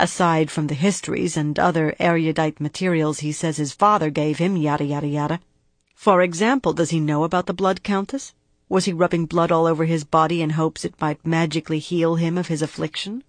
aside from the histories and other erudite materials he says his father gave him, yada yada yada. For example, does he know about the blood countess? Was he rubbing blood all over his body in hopes it might magically heal him of his affliction?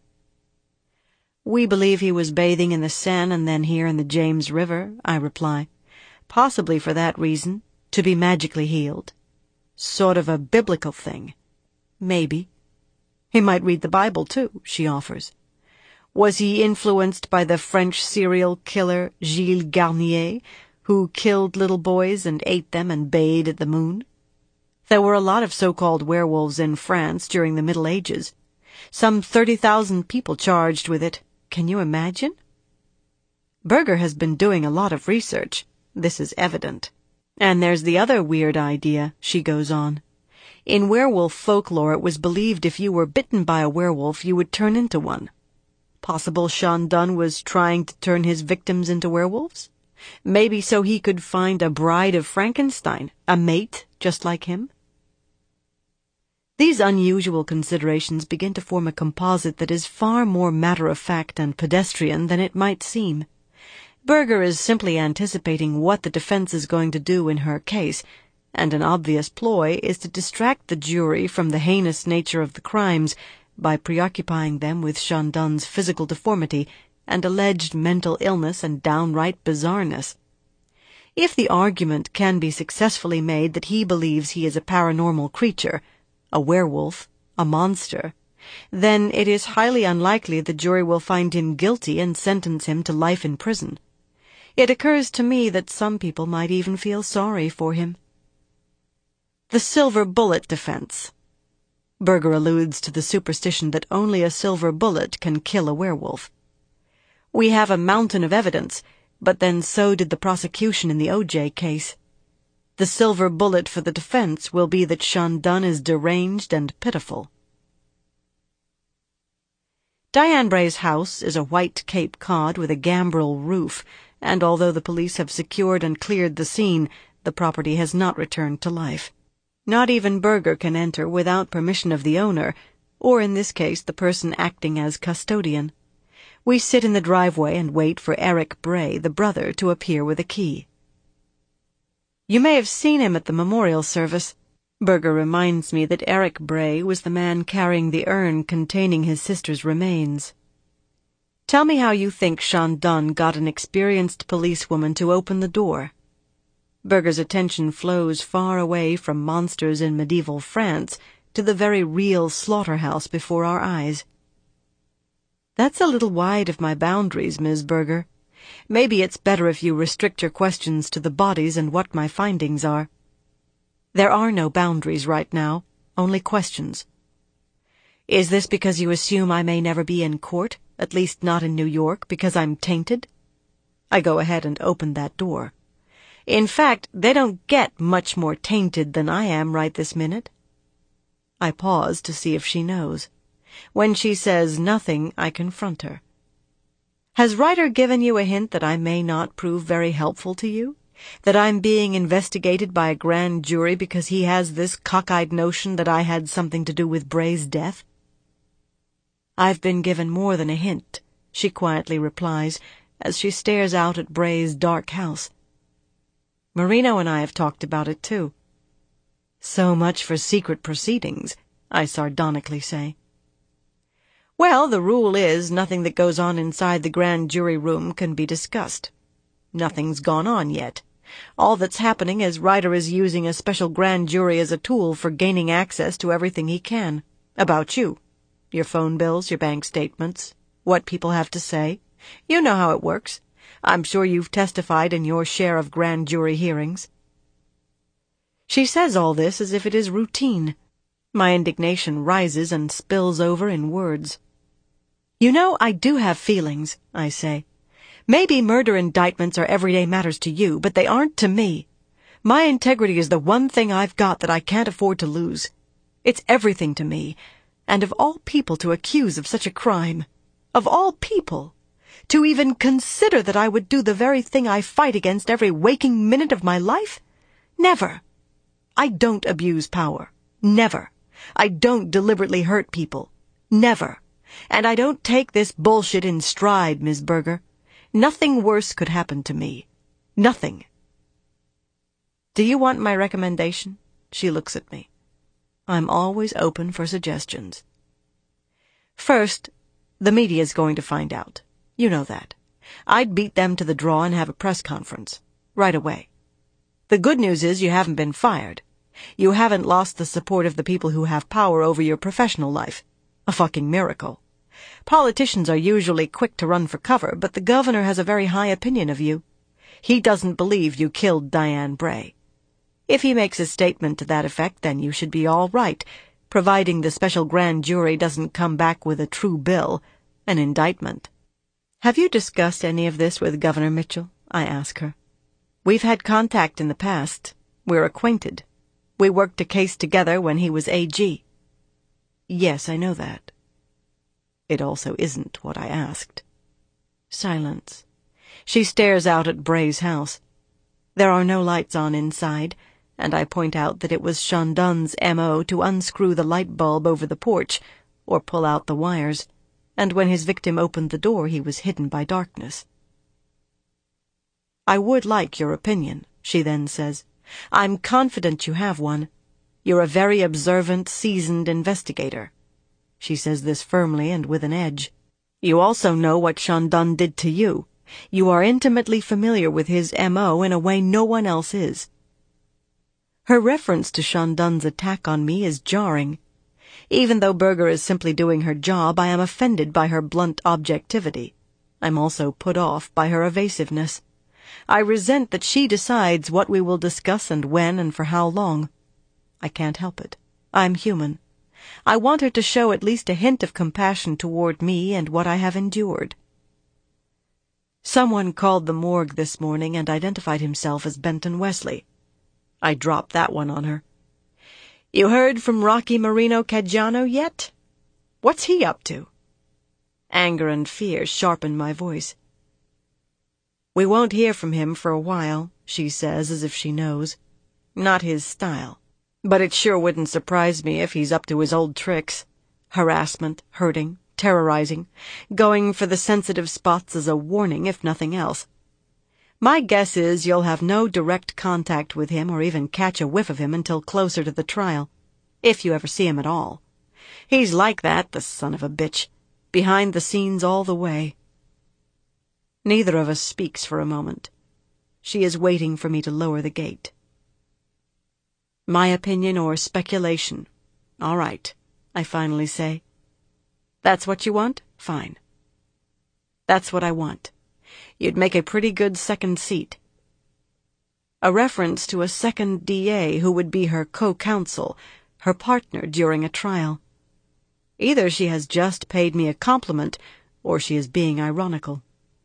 We believe he was bathing in the Seine and then here in the James River, I reply. Possibly for that reason, to be magically healed. Sort of a biblical thing. Maybe. He might read the Bible, too, she offers. Was he influenced by the French serial killer Gilles Garnier, who killed little boys and ate them and bayed at the moon? There were a lot of so-called werewolves in France during the Middle Ages. Some 30,000 people charged with it. Can you imagine? Berger has been doing a lot of research. This is evident. And there's the other weird idea, she goes on. In werewolf folklore, it was believed if you were bitten by a werewolf, you would turn into one. Possible Sean Dunn was trying to turn his victims into werewolves? Maybe so he could find a bride of Frankenstein, a mate just like him? These unusual considerations begin to form a composite that is far more matter-of-fact and pedestrian than it might seem. Berger is simply anticipating what the defense is going to do in her case, and an obvious ploy is to distract the jury from the heinous nature of the crimes by preoccupying them with Sean Dunn's physical deformity and alleged mental illness and downright bizarreness. If the argument can be successfully made that he believes he is a paranormal creature, a werewolf, a monster, then it is highly unlikely the jury will find him guilty and sentence him to life in prison. It occurs to me that some people might even feel sorry for him. The silver bullet defense. Berger alludes to the superstition that only a silver bullet can kill a werewolf. We have a mountain of evidence, but then so did the prosecution in the O.J. case. The silver bullet for the defense will be that Sean Dunn is deranged and pitiful. Diane Bray's house is a white Cape Cod with a gambrel roof, and although the police have secured and cleared the scene, the property has not returned to life. Not even Berger can enter without permission of the owner, or in this case the person acting as custodian. We sit in the driveway and wait for Eric Bray, the brother, to appear with a key. You may have seen him at the memorial service. Berger reminds me that Eric Bray was the man carrying the urn containing his sister's remains. Tell me how you think Sean Dunn got an experienced policewoman to open the door. Berger's attention flows far away from monsters in medieval France to the very real slaughterhouse before our eyes. That's a little wide of my boundaries, Ms. Berger. Maybe it's better if you restrict your questions to the bodies and what my findings are. There are no boundaries right now, only questions. Is this because you assume I may never be in court, at least not in New York, because I'm tainted? I go ahead and open that door. In fact, they don't get much more tainted than I am right this minute. I pause to see if she knows. When she says nothing, I confront her. Has Ryder given you a hint that I may not prove very helpful to you? That I'm being investigated by a grand jury because he has this cockeyed notion that I had something to do with Bray's death? I've been given more than a hint, she quietly replies, as she stares out at Bray's dark house. Marino and I have talked about it, too. So much for secret proceedings, I sardonically say. Well, the rule is nothing that goes on inside the grand jury room can be discussed. Nothing's gone on yet. All that's happening is Ryder is using a special grand jury as a tool for gaining access to everything he can. About you. Your phone bills, your bank statements, what people have to say. You know how it works. I'm sure you've testified in your share of grand jury hearings. She says all this as if it is routine. My indignation rises and spills over in words. You know, I do have feelings, I say. Maybe murder indictments are everyday matters to you, but they aren't to me. My integrity is the one thing I've got that I can't afford to lose. It's everything to me, and of all people to accuse of such a crime, of all people, to even consider that I would do the very thing I fight against every waking minute of my life? Never. I don't abuse power. Never. I don't deliberately hurt people. Never. And I don't take this bullshit in stride, Ms. Berger. Nothing worse could happen to me. Nothing. Do you want my recommendation? She looks at me. I'm always open for suggestions. First, the media's going to find out. You know that. I'd beat them to the draw and have a press conference. Right away. The good news is you haven't been fired. You haven't lost the support of the people who have power over your professional life. A fucking miracle. Politicians are usually quick to run for cover, but the governor has a very high opinion of you. He doesn't believe you killed Diane Bray. If he makes a statement to that effect, then you should be all right, providing the special grand jury doesn't come back with a true bill, an indictment. Have you discussed any of this with Governor Mitchell? I ask her. We've had contact in the past. We're acquainted. We worked a case together when he was AG. Yes, I know that. It also isn't what I asked. Silence. She stares out at Bray's house. There are no lights on inside, and I point out that it was Chandon's M.O. to unscrew the light bulb over the porch, or pull out the wires, and when his victim opened the door he was hidden by darkness. I would like your opinion, she then says. I'm confident you have one. You're a very observant, seasoned investigator. She says this firmly and with an edge. You also know what Chandon did to you. You are intimately familiar with his M.O. in a way no one else is. Her reference to Chandon's attack on me is jarring. Even though Berger is simply doing her job, I am offended by her blunt objectivity. I'm also put off by her evasiveness. I resent that she decides what we will discuss and when and for how long. I can't help it. I'm human. I want her to show at least a hint of compassion toward me and what I have endured. Someone called the morgue this morning and identified himself as Benton Wesley. I dropped that one on her. You heard from Rocky Marino Caggiano yet? What's he up to? Anger and fear sharpened my voice. We won't hear from him for a while, she says as if she knows. Not his style. But it sure wouldn't surprise me if he's up to his old tricks. Harassment, hurting, terrorizing, going for the sensitive spots as a warning if nothing else. My guess is you'll have no direct contact with him or even catch a whiff of him until closer to the trial, if you ever see him at all. He's like that, the son of a bitch, behind the scenes all the way. Neither of us speaks for a moment. She is waiting for me to lower the gate. My opinion or speculation? All right, I finally say. That's what you want? Fine. That's what I want. You'd make a pretty good second seat. A reference to a second DA who would be her co-counsel, her partner during a trial. Either she has just paid me a compliment, or she is being ironical.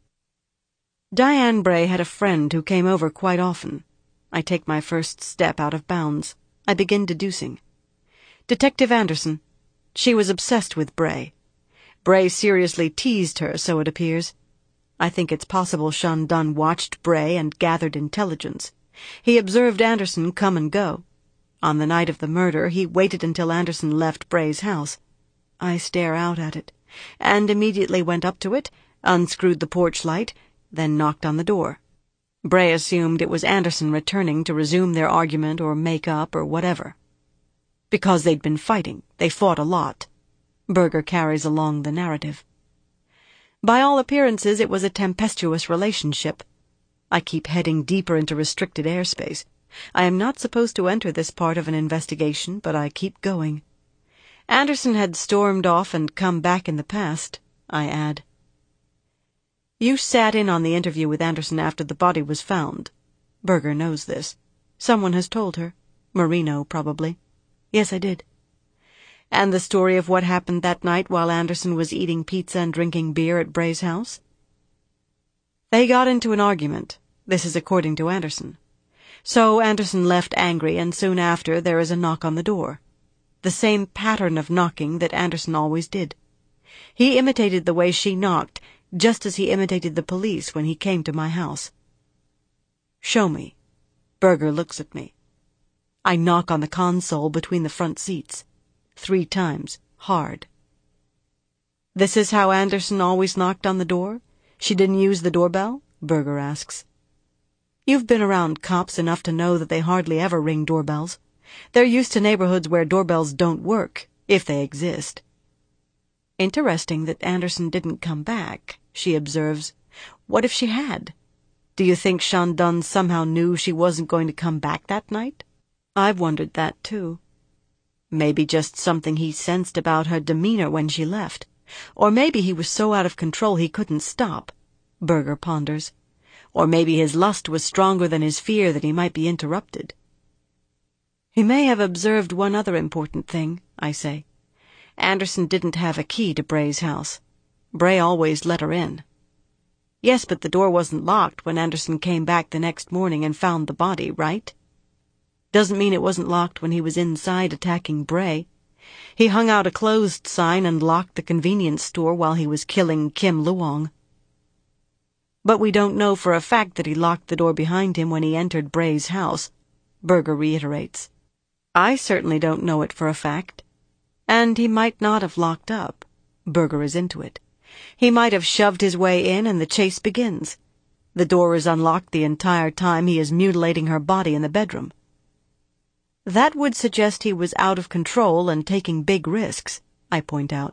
Diane Bray had a friend who came over quite often. I take my first step out of bounds. I begin deducing. Detective Anderson. She was obsessed with Bray. Bray seriously teased her, so it appears. I think it's possible Chandon watched Bray and gathered intelligence. He observed Anderson come and go. On the night of the murder, he waited until Anderson left Bray's house. I stare out at it, and immediately went up to it, unscrewed the porch light, then knocked on the door. Bray assumed it was Anderson returning to resume their argument or make up or whatever. Because they'd been fighting, they fought a lot. Berger carries along the narrative. By all appearances, it was a tempestuous relationship. I keep heading deeper into restricted airspace. I am not supposed to enter this part of an investigation, but I keep going. Anderson had stormed off and come back in the past, I add. You sat in on the interview with Anderson after the body was found. Berger knows this. Someone has told her. Marino, probably. Yes, I did. And the story of what happened that night while Anderson was eating pizza and drinking beer at Bray's house? They got into an argument. This is according to Anderson. So Anderson left angry, and soon after there is a knock on the door. The same pattern of knocking that Anderson always did. He imitated the way she knocked, just as he imitated the police when he came to my house. Show me. Berger looks at me. I knock on the console between the front seats. 3 times, hard. This is how Anderson always knocked on the door? She didn't use the doorbell? Berger asks. You've been around cops enough to know that they hardly ever ring doorbells. They're used to neighborhoods where doorbells don't work, if they exist. Interesting that Anderson didn't come back, she observes. What if she had? Do you think Shandon somehow knew she wasn't going to come back that night? I've wondered that, too. Maybe just something he sensed about her demeanor when she left. Or maybe he was so out of control he couldn't stop, Berger ponders. Or maybe his lust was stronger than his fear that he might be interrupted. He may have observed one other important thing, I say. Anderson didn't have a key to Bray's house. Bray always let her in. Yes, but the door wasn't locked when Anderson came back the next morning and found the body, right? Doesn't mean it wasn't locked when he was inside attacking Bray. He hung out a closed sign and locked the convenience store while he was killing Kim Luong. But we don't know for a fact that he locked the door behind him when he entered Bray's house, Berger reiterates. I certainly don't know it for a fact. And he might not have locked up. Berger is into it. He might have shoved his way in and the chase begins. The door is unlocked the entire time he is mutilating her body in the bedroom. That would suggest he was out of control and taking big risks, I point out.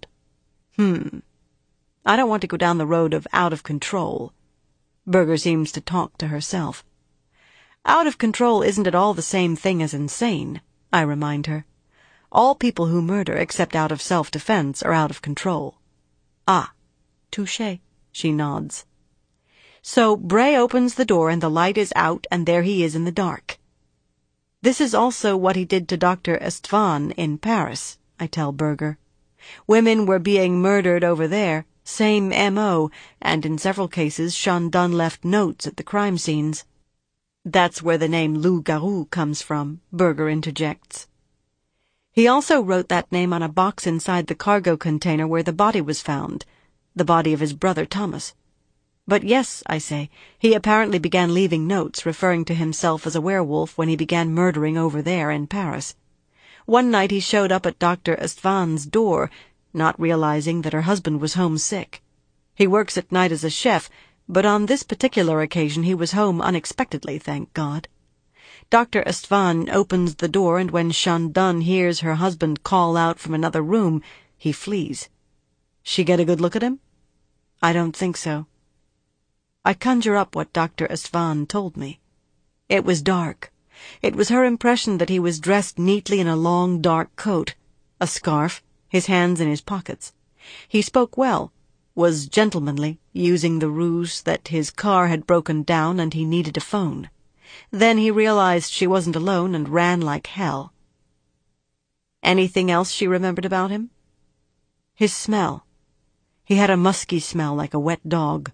I don't want to go down the road of out of control. Berger seems to talk to herself. Out of control isn't at all the same thing as insane, I remind her. All people who murder except out of self-defense are out of control. Ah, touché, she nods. So Bray opens the door and the light is out and there he is in the dark. This is also what he did to Dr. Estvan in Paris, I tell Berger. Women were being murdered over there, same M.O., and in several cases Shandon left notes at the crime scenes. That's where the name Loup-Garou comes from, Berger interjects. He also wrote that name on a box inside the cargo container where the body was found, the body of his brother Thomas. But yes, I say, he apparently began leaving notes referring to himself as a werewolf when he began murdering over there in Paris. One night he showed up at Dr. Estvan's door, not realizing that her husband was homesick. He works at night as a chef, but on this particular occasion he was home unexpectedly, thank God. Dr. Estvan opens the door, and when Shandon hears her husband call out from another room, he flees. She get a good look at him? I don't think so. I conjure up what Dr. Estvan told me. It was dark. It was her impression that he was dressed neatly in a long, dark coat, a scarf, his hands in his pockets. He spoke well, was gentlemanly, using the ruse that his car had broken down and he needed a phone. Then he realized she wasn't alone and ran like hell. Anything else she remembered about him? His smell. He had a musky smell like a wet dog.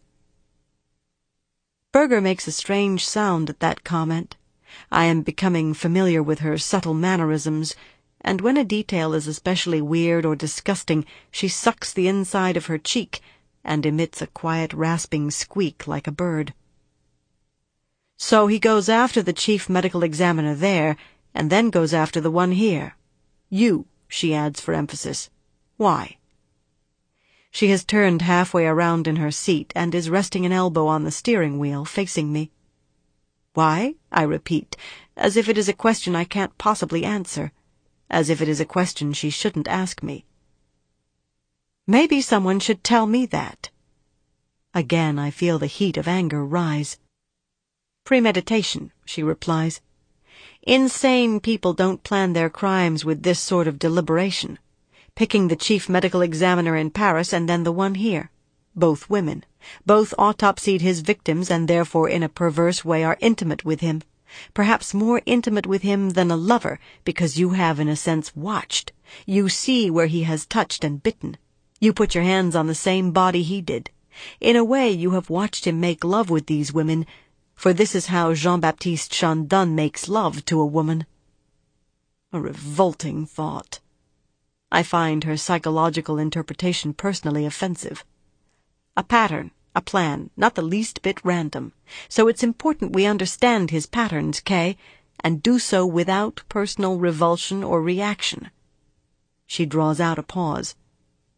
Berger makes a strange sound at that comment. I am becoming familiar with her subtle mannerisms, and when a detail is especially weird or disgusting, she sucks the inside of her cheek and emits a quiet rasping squeak like a bird. So he goes after the chief medical examiner there, and then goes after the one here. You, she adds for emphasis. Why? She has turned halfway around in her seat and is resting an elbow on the steering wheel, facing me. Why? I repeat, as if it is a question I can't possibly answer, as if it is a question she shouldn't ask me. Maybe someone should tell me that. Again I feel the heat of anger rise. Premeditation, she replies. Insane people don't plan their crimes with this sort of deliberation. Picking the chief medical examiner in Paris and then the one here. Both women. Both autopsied his victims and therefore in a perverse way are intimate with him. Perhaps more intimate with him than a lover, because you have in a sense watched. You see where he has touched and bitten. You put your hands on the same body he did. In a way you have watched him make love with these women, for this is how Jean-Baptiste Chandon makes love to a woman. A revolting thought. I find her psychological interpretation personally offensive. A pattern, a plan, not the least bit random. So it's important we understand his patterns, Kay, and do so without personal revulsion or reaction. She draws out a pause.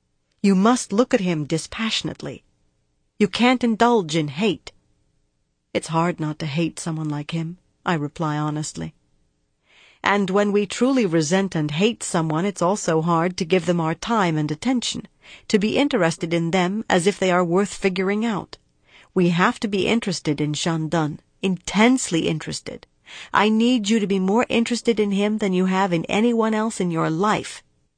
You must look at him dispassionately. You can't indulge in hate. It's hard not to hate someone like him, I reply honestly. And when we truly resent and hate someone, it's also hard to give them our time and attention, to be interested in them as if they are worth figuring out. We have to be interested in Shandun, intensely interested. I need you to be more interested in him than you have in anyone else in your life.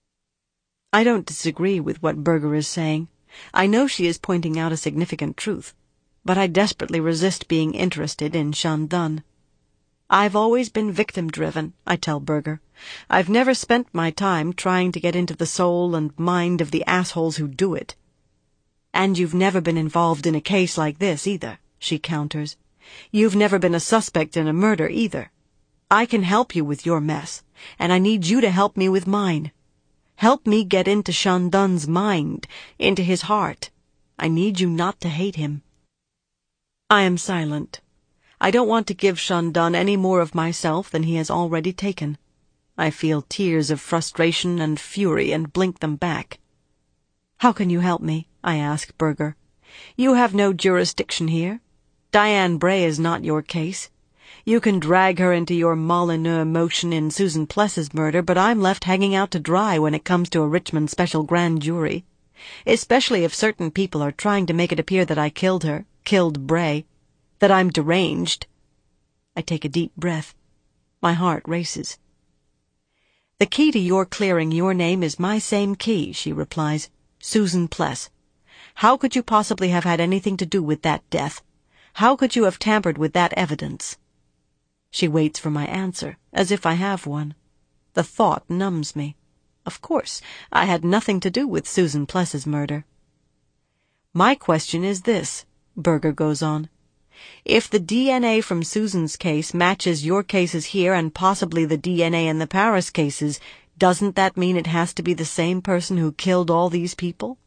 I don't disagree with what Berger is saying. I know she is pointing out a significant truth, but I desperately resist being interested in Shandun. I've always been victim-driven, I tell Berger. I've never spent my time trying to get into the soul and mind of the assholes who do it. And you've never been involved in a case like this, either, she counters. You've never been a suspect in a murder, either. I can help you with your mess, and I need you to help me with mine. Help me get into Shandun's mind, into his heart. I need you not to hate him. I am silent. I don't want to give Shandun any more of myself than he has already taken. I feel tears of frustration and fury and blink them back. How can you help me? I ask Berger. You have no jurisdiction here. Diane Bray is not your case. You can drag her into your Molyneux motion in Susan Pless's murder, but I'm left hanging out to dry when it comes to a Richmond special grand jury. Especially if certain people are trying to make it appear that I killed her, killed Bray, that I'm deranged. I take a deep breath. My heart races. The key to your clearing your name is my same key, she replies. Susan Pless. How could you possibly have had anything to do with that death? How could you have tampered with that evidence? She waits for my answer, as if I have one. The thought numbs me. Of course, I had nothing to do with Susan Pless's murder. My question is this, Berger goes on. If the DNA from Susan's case matches your cases here and possibly the DNA in the Paris cases, doesn't that mean it has to be the same person who killed all these people?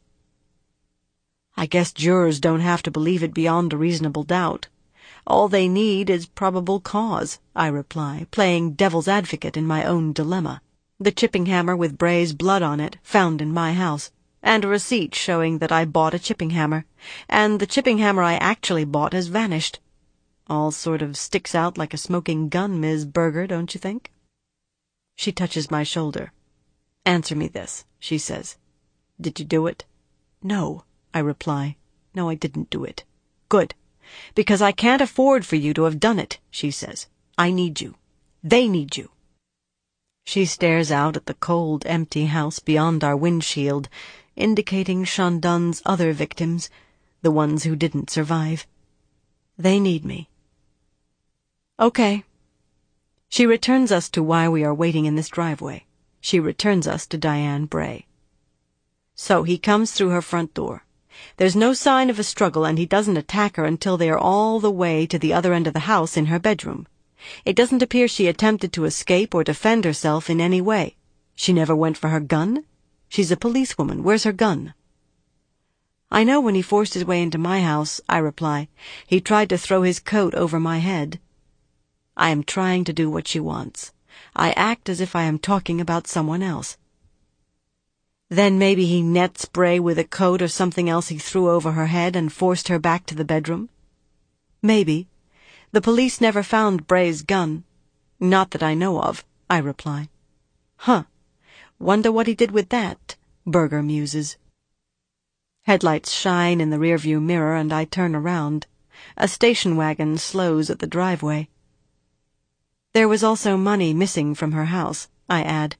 I guess jurors don't have to believe it beyond a reasonable doubt. All they need is probable cause, I reply, playing devil's advocate in my own dilemma. The chipping hammer with Bray's blood on it, found in my house, and a receipt showing that I bought a chipping hammer, and the chipping hammer I actually bought has vanished. All sort of sticks out like a smoking gun, Ms. Berger, don't you think? She touches my shoulder. Answer me this, she says. Did you do it? No, I reply. No, I didn't do it. Good. Because I can't afford for you to have done it, she says. I need you. They need you. She stares out at the cold, empty house beyond our windshield, indicating Shandun's other victims, the ones who didn't survive. They need me. Okay. She returns us to why we are waiting in this driveway. She returns us to Diane Bray. So he comes through her front door. There's no sign of a struggle, and he doesn't attack her until they are all the way to the other end of the house in her bedroom. It doesn't appear she attempted to escape or defend herself in any way. She never went for her gun? She's a policewoman. Where's her gun? I know when he forced his way into my house, I reply. He tried to throw his coat over my head. I am trying to do what she wants. I act as if I am talking about someone else. Then maybe he nets Bray with a coat or something else he threw over her head and forced her back to the bedroom? Maybe. The police never found Bray's gun. Not that I know of, I reply. Huh. Wonder what he did with that, Berger muses. Headlights shine in the rearview mirror and I turn around. A station wagon slows at the driveway. There was also money missing from her house, I add.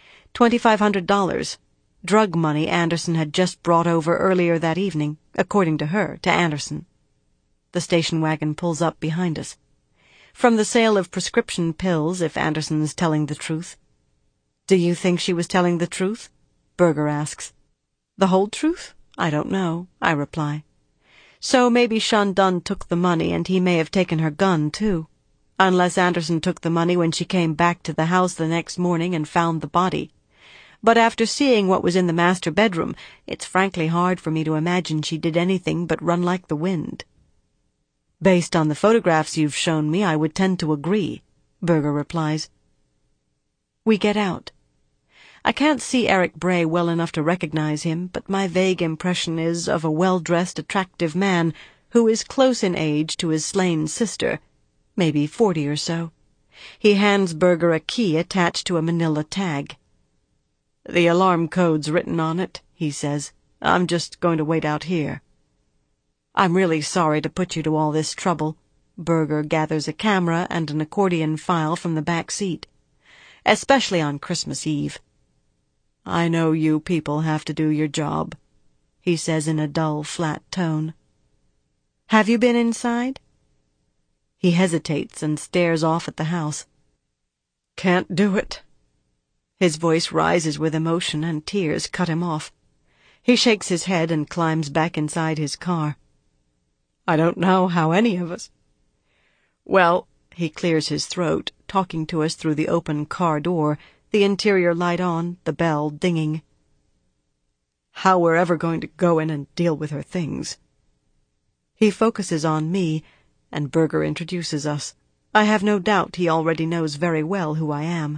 $2,500. Drug money Anderson had just brought over earlier that evening, according to her, to Anderson. The station wagon pulls up behind us. From the sale of prescription pills, if Anderson's telling the truth. Do you think she was telling the truth? Berger asks. The whole truth? I don't know, I reply. So maybe Shandun took the money and he may have taken her gun, too. Unless Anderson took the money when she came back to the house the next morning and found the body. But after seeing what was in the master bedroom, it's frankly hard for me to imagine she did anything but run like the wind. Based on the photographs you've shown me, I would tend to agree, Berger replies. We get out. I can't see Eric Bray well enough to recognize him, but my vague impression is of a well-dressed, attractive man who is close in age to his slain sister, maybe 40 or so. He hands Berger a key attached to a manila tag. "The alarm code's written on it," he says. "I'm just going to wait out here." "I'm really sorry to put you to all this trouble." Berger gathers a camera and an accordion file from the back seat. "Especially on Christmas Eve." "I know you people have to do your job," he says in a dull, flat tone. "Have you been inside?" He hesitates and stares off at the house. "Can't do it." His voice rises with emotion, and tears cut him off. He shakes his head and climbs back inside his car. "I don't know how any of us—" "Well," he clears his throat, talking to us through the open car door, the interior light on, the bell dinging. "How we're ever going to go in and deal with her things." He focuses on me, and Berger introduces us. I have no doubt he already knows very well who I am.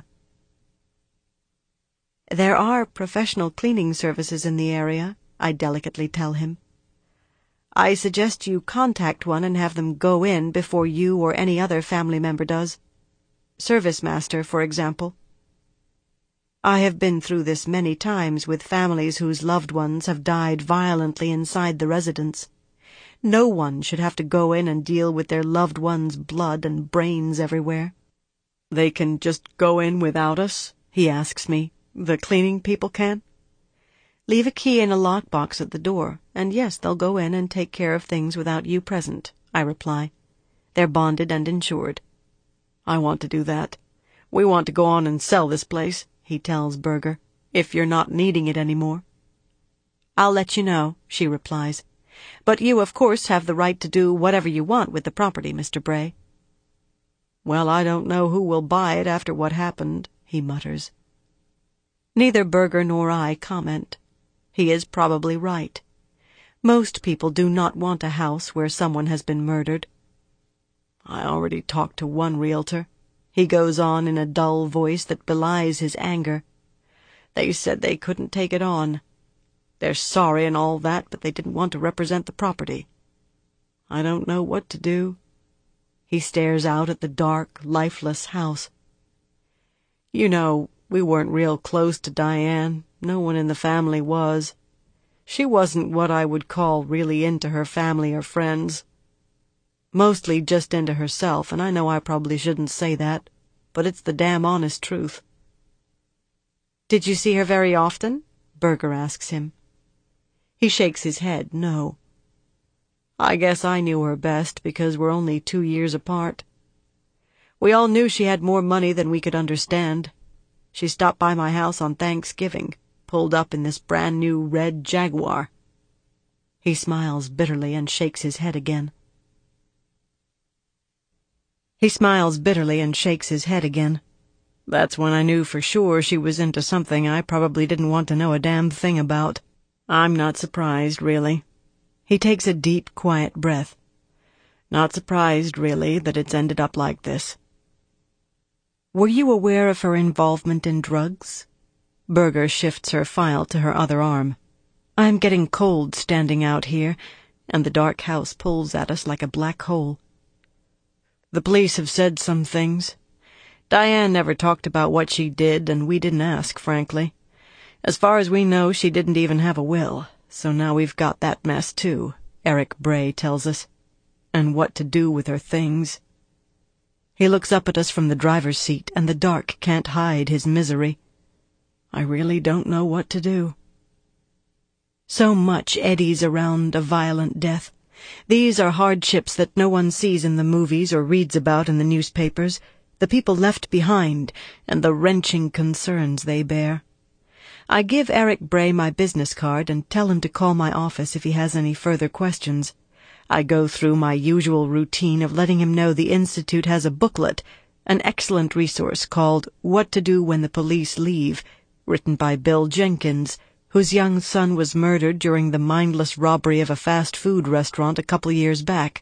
"There are professional cleaning services in the area," I delicately tell him. "I suggest you contact one and have them go in before you or any other family member does. Service master, for example. I have been through this many times with families whose loved ones have died violently inside the residence. No one should have to go in and deal with their loved one's blood and brains everywhere." "They can just go in without us?" he asks me. "The cleaning people can?" "Leave a key in a lockbox at the door, and yes, they'll go in and take care of things without you present," I reply. "They're bonded and insured." "I want to do that. We want to go on and sell this place," he tells Berger, "if you're not needing it anymore." "I'll let you know," she replies. "But you, of course, have the right to do whatever you want with the property, Mr. Bray." "Well, I don't know who will buy it after what happened," he mutters. Neither Berger nor I comment. He is probably right. Most people do not want a house where someone has been murdered. "I already talked to one realtor," he goes on in a dull voice that belies his anger. "They said they couldn't take it on. They're sorry and all that, but they didn't want to represent the property. I don't know what to do." He stares out at the dark, lifeless house. "You know, we weren't real close to Diane. No one in the family was. She wasn't what I would call really into her family or friends. Mostly just into herself, and I know I probably shouldn't say that, but it's the damn honest truth." "Did you see her very often?" Berger asks him. He shakes his head, no. "I guess I knew her best because we're only 2 years apart. We all knew she had more money than we could understand. She stopped by my house on Thanksgiving, pulled up in this brand-new red Jaguar." He smiles bitterly and shakes his head again. "That's when I knew for sure she was into something I probably didn't want to know a damn thing about. I'm not surprised, really." He takes a deep, quiet breath. "Not surprised, really, that it's ended up like this." "Were you aware of her involvement in drugs?" Berger shifts her file to her other arm. "I'm getting cold standing out here, and the dark house pulls at us like a black hole." "The police have said some things. Diane never talked about what she did, and we didn't ask, frankly. As far as we know, she didn't even have a will, so now we've got that mess too," Eric Bray tells us. "And what to do with her things." He looks up at us from the driver's seat, and the dark can't hide his misery. "I really don't know what to do." So much eddies around a violent death. These are hardships that no one sees in the movies or reads about in the newspapers, the people left behind, and the wrenching concerns they bear. I give Eric Bray my business card and tell him to call my office if he has any further questions. I go through my usual routine of letting him know the Institute has a booklet, an excellent resource called What to Do When the Police Leave, written by Bill Jenkins, whose young son was murdered during the mindless robbery of a fast food restaurant a couple years back.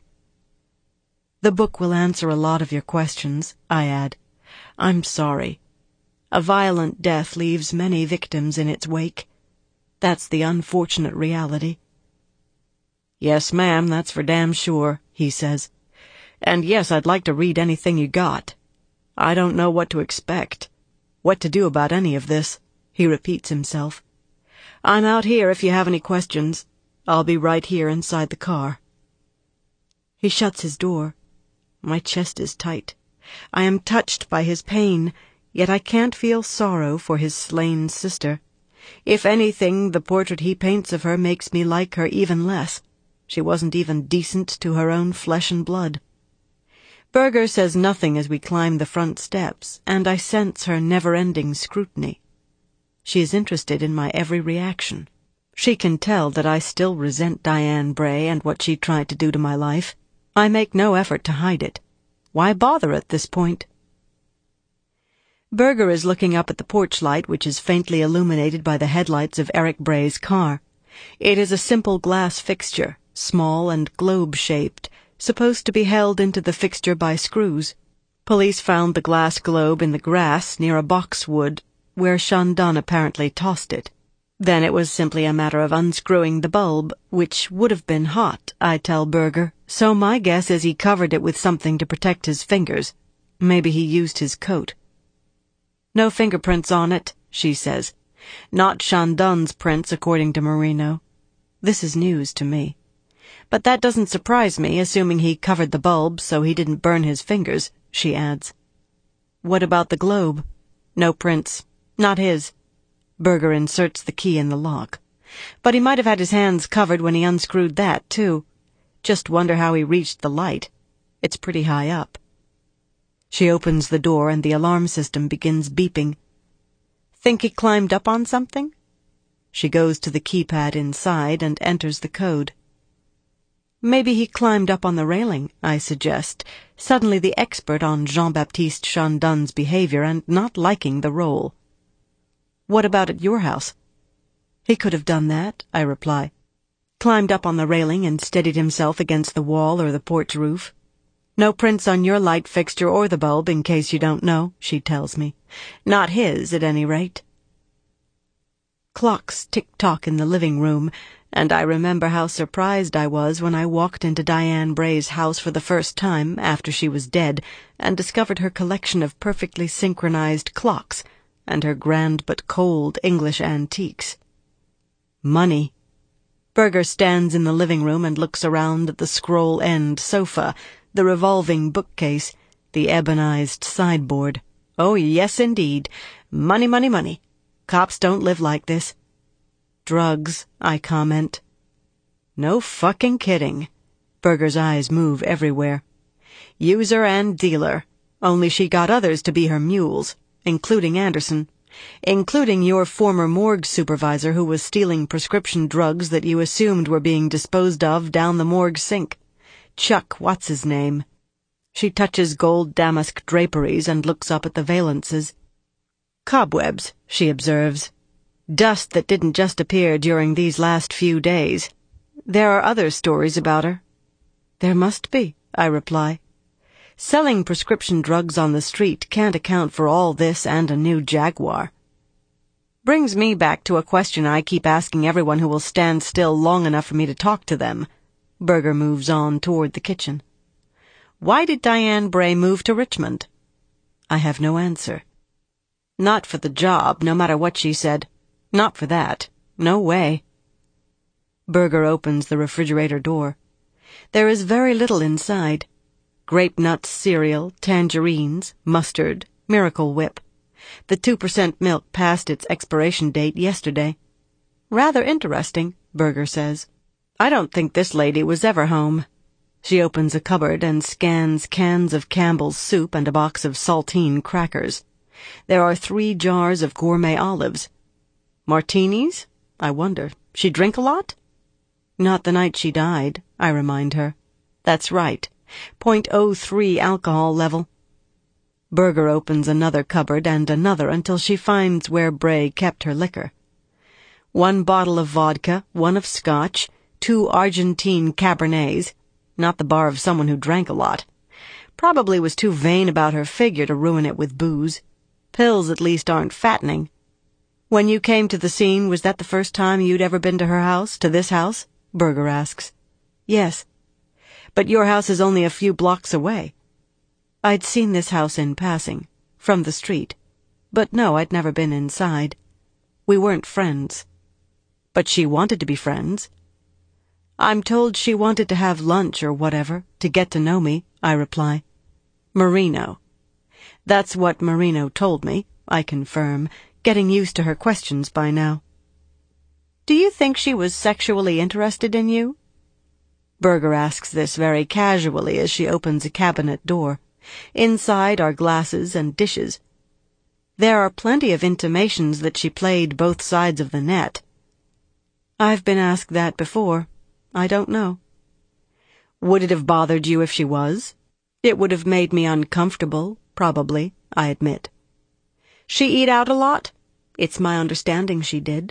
"The book will answer a lot of your questions," I add. "I'm sorry. A violent death leaves many victims in its wake. That's the unfortunate reality. "Yes, ma'am, that's for damn sure," he says. "And yes, I'd like to read anything you got. I don't know what to expect, what to do about any of this," he repeats himself. "I'm out here if you have any questions. I'll be right here inside the car." He shuts his door. My chest is tight. I am touched by his pain, yet I can't feel sorrow for his slain sister. If anything, the portrait he paints of her makes me like her even less. She wasn't even decent to her own flesh and blood. Berger says nothing as we climb the front steps, and I sense her never-ending scrutiny. She is interested in my every reaction. She can tell that I still resent Diane Bray and what she tried to do to my life. I make no effort to hide it. Why bother at this point? Berger is looking up at the porch light, which is faintly illuminated by the headlights of Eric Bray's car. It is a simple glass fixture, small and globe-shaped, supposed to be held into the fixture by screws. Police found the glass globe in the grass near a boxwood, where Shandon apparently tossed it. Then it was simply a matter of unscrewing the bulb, which would have been hot, I tell Berger, so my guess is he covered it with something to protect his fingers. Maybe he used his coat. "No fingerprints on it," she says. "Not Shandon's prints, according to Marino." This is news to me. "But that doesn't surprise me, assuming he covered the bulb so he didn't burn his fingers," she adds. "What about the globe?" "No prints. Not his." Berger inserts the key in the lock. "But he might have had his hands covered when he unscrewed that, too. Just wonder how he reached the light. It's pretty high up." She opens the door and the alarm system begins beeping. "Think he climbed up on something?" She goes to the keypad inside and enters the code. "Maybe he climbed up on the railing," I suggest, suddenly the expert on Jean-Baptiste Chandon's behavior and not liking the role. "What about at your house?" "He could have done that," I reply. "Climbed up on the railing and steadied himself against the wall or the porch roof. No prints on your light fixture or the bulb, in case you don't know," she tells me. "Not his, at any rate." Clocks tick-tock in the living room, and I remember how surprised I was when I walked into Diane Bray's house for the first time after she was dead and discovered her collection of perfectly synchronized clocks and her grand but cold English antiques. Money. Berger stands in the living room and looks around at the scroll-end sofa, the revolving bookcase, the ebonized sideboard. "Oh, yes, indeed. Money, money, money. Cops don't live like this." "Drugs," I comment. "No fucking kidding." Berger's eyes move everywhere. "User and dealer. Only she got others to be her mules, including Anderson. Including your former morgue supervisor who was stealing prescription drugs that you assumed were being disposed of down the morgue sink. Chuck what's-his-name." She touches gold damask draperies and looks up at the valances. "Cobwebs," she observes. "Dust that didn't just appear during these last few days. There are other stories about her." "There must be," I reply. "Selling prescription drugs on the street can't account for all this and a new Jaguar." Brings me back to a question I keep asking everyone who will stand still long enough for me to talk to them. Berger moves on toward the kitchen. "Why did Diane Bray move to Richmond?" I have no answer. "Not for the job, no matter what she said. Not for that. No way." Berger opens the refrigerator door. There is very little inside. Grape nuts cereal, tangerines, mustard, Miracle Whip. The 2% milk passed its expiration date yesterday. "Rather interesting," Berger says. "I don't think this lady was ever home." She opens a cupboard and scans cans of Campbell's soup and a box of saltine crackers. There are 3 jars of gourmet olives. "Martinis?" I wonder. "She drink a lot?" "Not the night she died," I remind her. "That's right. 0.03 alcohol level." Berger opens another cupboard and another until she finds where Bray kept her liquor. 1 bottle of vodka, 1 of scotch, 2 Argentine Cabernets, not the bar of someone who drank a lot. Probably was too vain about her figure to ruin it with booze. Pills at least aren't fattening. When you came to the scene, was that the first time you'd ever been to her house, to this house? Berger asks. Yes. But your house is only a few blocks away. I'd seen this house in passing, from the street. But no, I'd never been inside. We weren't friends. But she wanted to be friends. I'm told she wanted to have lunch or whatever, to get to know me, I reply. Marino. That's what Marino told me, I confirm, getting used to her questions by now. Do you think she was sexually interested in you? Berger asks this very casually as she opens a cabinet door. Inside are glasses and dishes. There are plenty of intimations that she played both sides of the net. I've been asked that before. I don't know. Would it have bothered you if she was? It would have made me uncomfortable, probably, I admit. She eat out a lot? It's my understanding she did.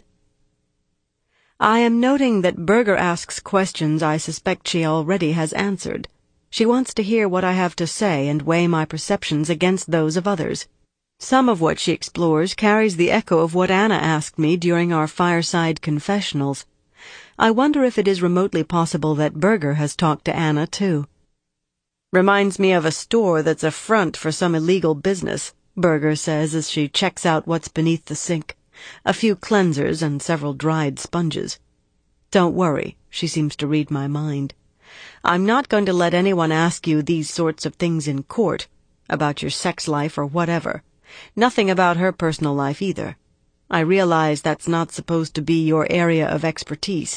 I am noting that Berger asks questions I suspect she already has answered. She wants to hear what I have to say and weigh my perceptions against those of others. Some of what she explores carries the echo of what Anna asked me during our fireside confessionals. I wonder if it is remotely possible that Berger has talked to Anna, too. Reminds me of a store that's a front for some illegal business, Berger says as she checks out what's beneath the sink. A few cleansers and several dried sponges. Don't worry, she seems to read my mind. I'm not going to let anyone ask you these sorts of things in court, about your sex life or whatever. Nothing about her personal life either. I realize that's not supposed to be your area of expertise.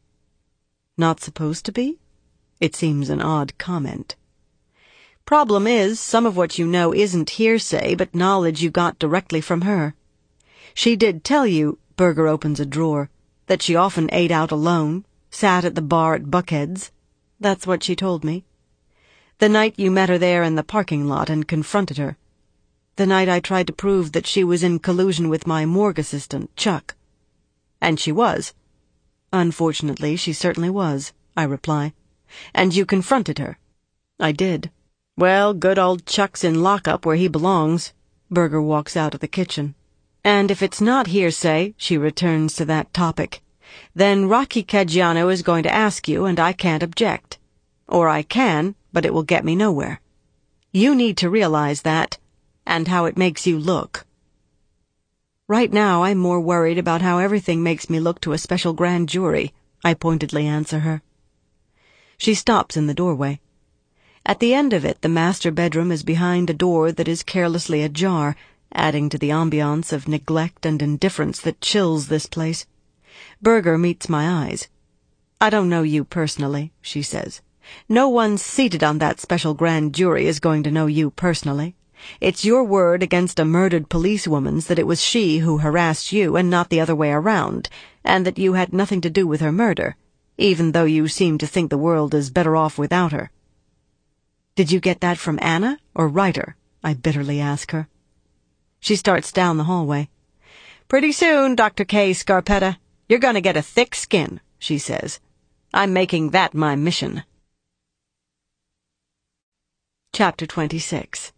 Not supposed to be? It seems an odd comment. Problem is, some of what you know isn't hearsay, but knowledge you got directly from her. She did tell you, Berger opens a drawer, that she often ate out alone, sat at the bar at Buckhead's. That's what she told me. The night you met her there in the parking lot and confronted her. The night I tried to prove that she was in collusion with my morgue assistant, Chuck. And she was. Unfortunately, she certainly was, I reply. And you confronted her. I did. Well, good old Chuck's in lockup where he belongs. Berger walks out of the kitchen. And if it's not hearsay, she returns to that topic, then Rocky Caggiano is going to ask you, and I can't object. Or I can, but it will get me nowhere. You need to realize that, and how it makes you look. Right now, I'm more worried about how everything makes me look to a special grand jury, I pointedly answer her. She stops in the doorway. At the end of it, the master bedroom is behind a door that is carelessly ajar, adding to the ambiance of neglect and indifference that chills this place. Berger meets my eyes. I don't know you personally, she says. No one seated on that special grand jury is going to know you personally. It's your word against a murdered policewoman's that it was she who harassed you and not the other way around, and that you had nothing to do with her murder, even though you seem to think the world is better off without her. Did you get that from Anna or Ryder? I bitterly ask her. She starts down the hallway. Pretty soon, Dr. K. Scarpetta, you're going to get a thick skin, she says. I'm making that my mission. Chapter 26.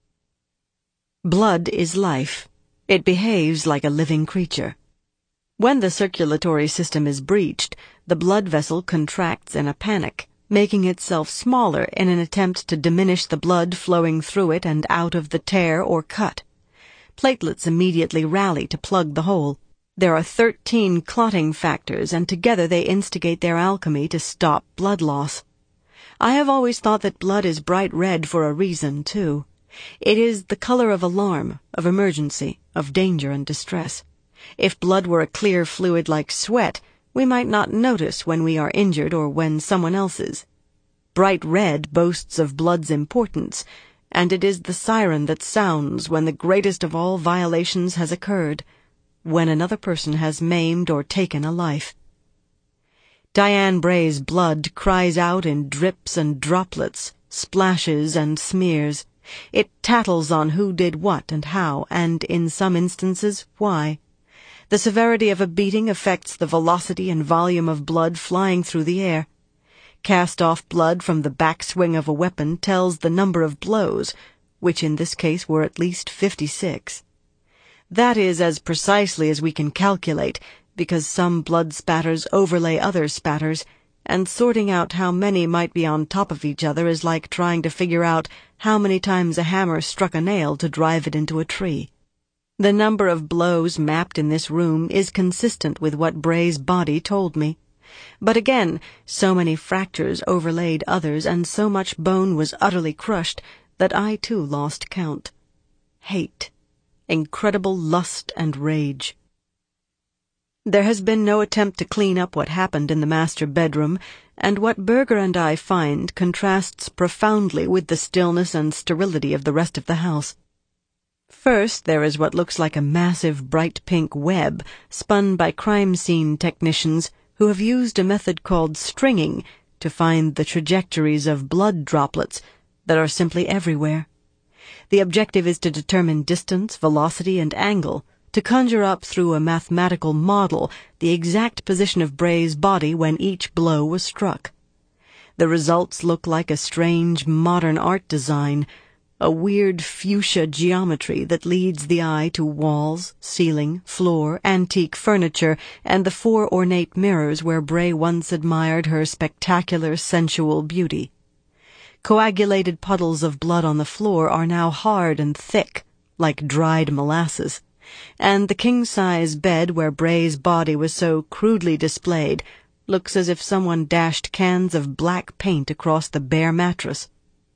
Blood is life. It behaves like a living creature. When the circulatory system is breached, the blood vessel contracts in a panic, making itself smaller in an attempt to diminish the blood flowing through it and out of the tear or cut. Platelets immediately rally to plug the hole. There are 13 clotting factors, and together they instigate their alchemy to stop blood loss. I have always thought that blood is bright red for a reason, too. It is the color of alarm, of emergency, of danger and distress. If blood were a clear fluid like sweat, we might not notice when we are injured or when someone else is. Bright red boasts of blood's importance, and it is the siren that sounds when the greatest of all violations has occurred, when another person has maimed or taken a life. Diane Bray's blood cries out in drips and droplets, splashes and smears. It tattles on who did what and how, and in some instances, why. The severity of a beating affects the velocity and volume of blood flying through the air. Cast-off blood from the backswing of a weapon tells the number of blows, which in this case were at least 56. That is as precisely as we can calculate, because some blood spatters overlay other spatters, and sorting out how many might be on top of each other is like trying to figure out how many times a hammer struck a nail to drive it into a tree. The number of blows mapped in this room is consistent with what Bray's body told me. But again, so many fractures overlaid others, and so much bone was utterly crushed that I too lost count. Hate, incredible lust and rage. There has been no attempt to clean up what happened in the master bedroom, and what Berger and I find contrasts profoundly with the stillness and sterility of the rest of the house. First, there is what looks like a massive bright pink web spun by crime scene technicians who have used a method called stringing to find the trajectories of blood droplets that are simply everywhere. The objective is to determine distance, velocity, and angle, to conjure up through a mathematical model the exact position of Bray's body when each blow was struck. The results look like a strange modern art design, a weird fuchsia geometry that leads the eye to walls, ceiling, floor, antique furniture, and the 4 ornate mirrors where Bray once admired her spectacular sensual beauty. Coagulated puddles of blood on the floor are now hard and thick, like dried molasses, and the king-size bed where Bray's body was so crudely displayed looks as if someone dashed cans of black paint across the bare mattress.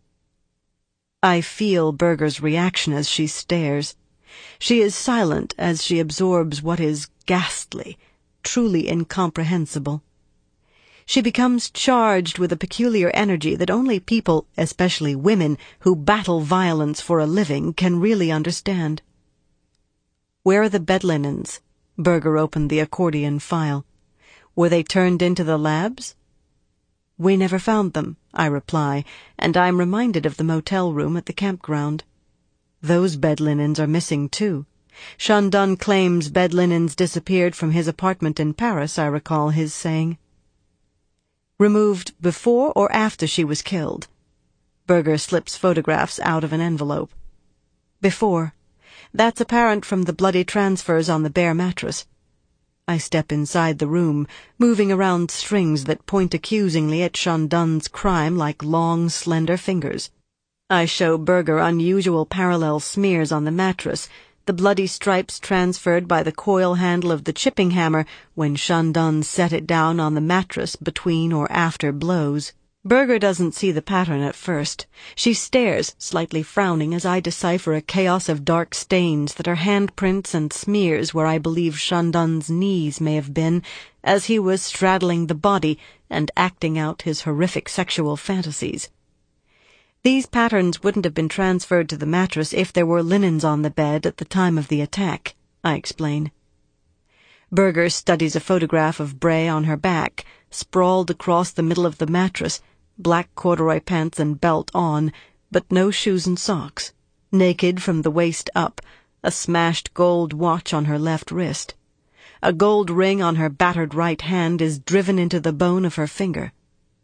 I feel Berger's reaction as she stares. She is silent as she absorbs what is ghastly, truly incomprehensible. She becomes charged with a peculiar energy that only people, especially women, who battle violence for a living can really understand. "Where are the bed linens?" Berger opened the accordion file. "Were they turned into the labs?" "We never found them," I reply, and I'm reminded of the motel room at the campground. Those bed linens are missing, too. Shandon claims bed linens disappeared from his apartment in Paris, I recall his saying. "Removed before or after she was killed?" Berger slips photographs out of an envelope. "Before. That's apparent from the bloody transfers on the bare mattress." I step inside the room, moving around strings that point accusingly at Shandon's crime like long, slender fingers. I show Berger unusual parallel smears on the mattress, the bloody stripes transferred by the coil handle of the chipping hammer when Shandon set it down on the mattress between or after blows. Berger doesn't see the pattern at first. She stares, slightly frowning, as I decipher a chaos of dark stains that are handprints and smears where I believe Shandon's knees may have been as he was straddling the body and acting out his horrific sexual fantasies. These patterns wouldn't have been transferred to the mattress if there were linens on the bed at the time of the attack, I explain. Berger studies a photograph of Bray on her back, sprawled across the middle of the mattress, black corduroy pants and belt on, but no shoes and socks, naked from the waist up, a smashed gold watch on her left wrist. A gold ring on her battered right hand is driven into the bone of her finger.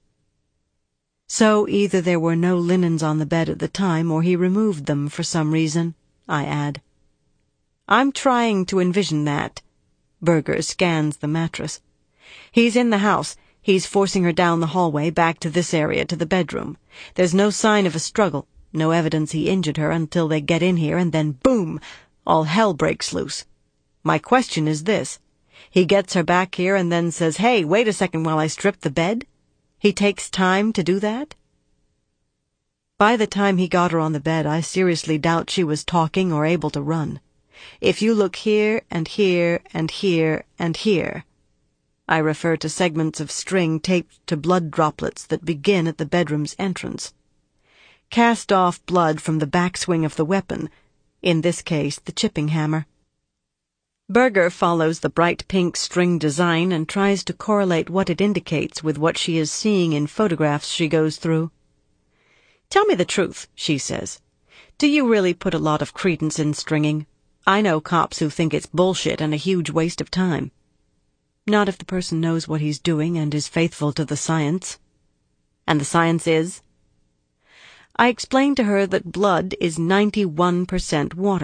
So either there were no linens on the bed at the time or he removed them for some reason, I add. I'm trying to envision that. Berger scans the mattress. He's in the house. He's forcing her down the hallway back to this area, to the bedroom. There's no sign of a struggle, no evidence he injured her until they get in here, and then boom, all hell breaks loose. My question is this. He gets her back here and then says, "Hey, wait a second while I strip the bed?" He takes time to do that? By the time he got her on the bed, I seriously doubt she was talking or able to run. If you look here and here and here and here, I refer to segments of string taped to blood droplets that begin at the bedroom's entrance. Cast-off blood from the backswing of the weapon, in this case the chipping hammer. Berger follows the bright pink string design and tries to correlate what it indicates with what she is seeing in photographs she goes through. "Tell me the truth," she says. "Do you really put a lot of credence in stringing? I know cops who think it's bullshit and a huge waste of time." "Not if the person knows what he's doing and is faithful to the science." "And the science is?" I explain to her that blood is 91% water,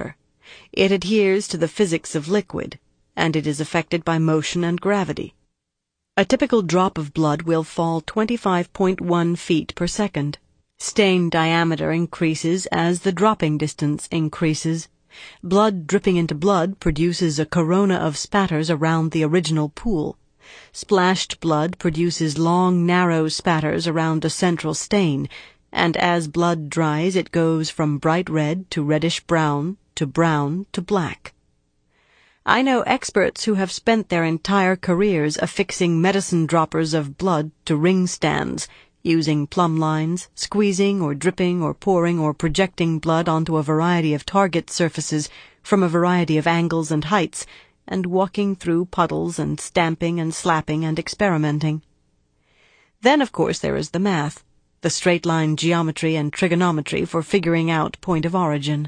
It adheres to the physics of liquid, and it is affected by motion and gravity. A typical drop of blood will fall 25.1 feet per second. Stain diameter increases as the dropping distance increases. Blood dripping into blood produces a corona of spatters around the original pool. Splashed blood produces long, narrow spatters around a central stain, and as blood dries it goes from bright red to reddish-brown to brown to black. I know experts who have spent their entire careers affixing medicine droppers of blood to ring stands, using plumb lines, squeezing or dripping or pouring or projecting blood onto a variety of target surfaces from a variety of angles and heights, and walking through puddles and stamping and slapping and experimenting. Then, of course, there is the math, the straight-line geometry and trigonometry for figuring out point of origin.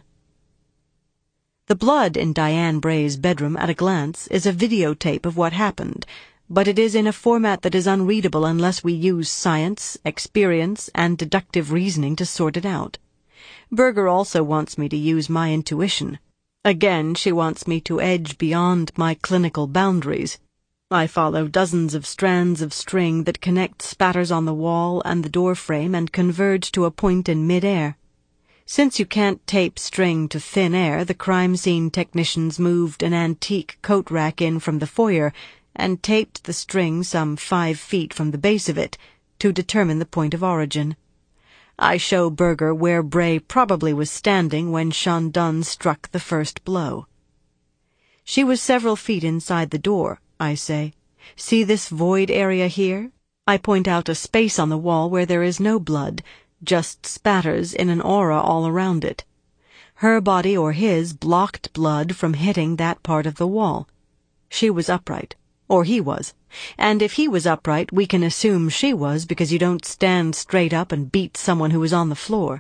The blood in Diane Bray's bedroom at a glance is a videotape of what happened, but it is in a format that is unreadable unless we use science, experience, and deductive reasoning to sort it out. Berger also wants me to use my intuition. Again, she wants me to edge beyond my clinical boundaries. I follow dozens of strands of string that connect spatters on the wall and the door frame and converge to a point in mid-air. Since you can't tape string to thin air, the crime scene technicians moved an antique coat rack in from the foyer and taped the string some 5 feet from the base of it to determine the point of origin. I show Berger where Bray probably was standing when Chandon struck the first blow. She was several feet inside the door, I say. See this void area here? I point out a space on the wall where there is no blood, just spatters in an aura all around it. Her body or his blocked blood from hitting that part of the wall. She was upright, or he was, and if he was upright, we can assume she was because you don't stand straight up and beat someone who is on the floor.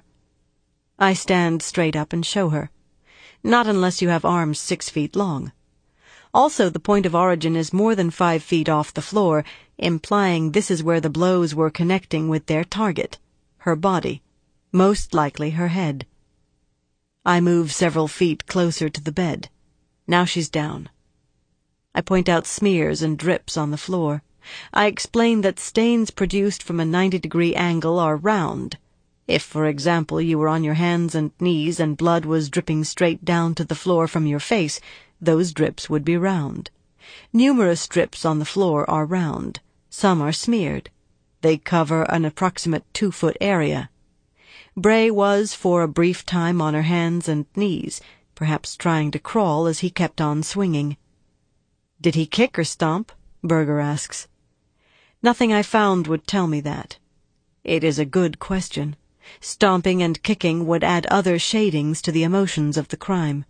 I stand straight up and show her. Not unless you have arms 6 feet long. Also, the point of origin is more than 5 feet off the floor, implying this is where the blows were connecting with their target. Her body, most likely her head. I move several feet closer to the bed. Now she's down. I point out smears and drips on the floor. I explain that stains produced from a 90-degree angle are round. If, for example, you were on your hands and knees and blood was dripping straight down to the floor from your face, those drips would be round. Numerous drips on the floor are round. Some are smeared. They cover an approximate 2-foot area. Bray was for a brief time on her hands and knees, perhaps trying to crawl as he kept on swinging. "Did he kick or stomp?" Berger asks. Nothing I found would tell me that. It is a good question. Stomping and kicking would add other shadings to the emotions of the crime.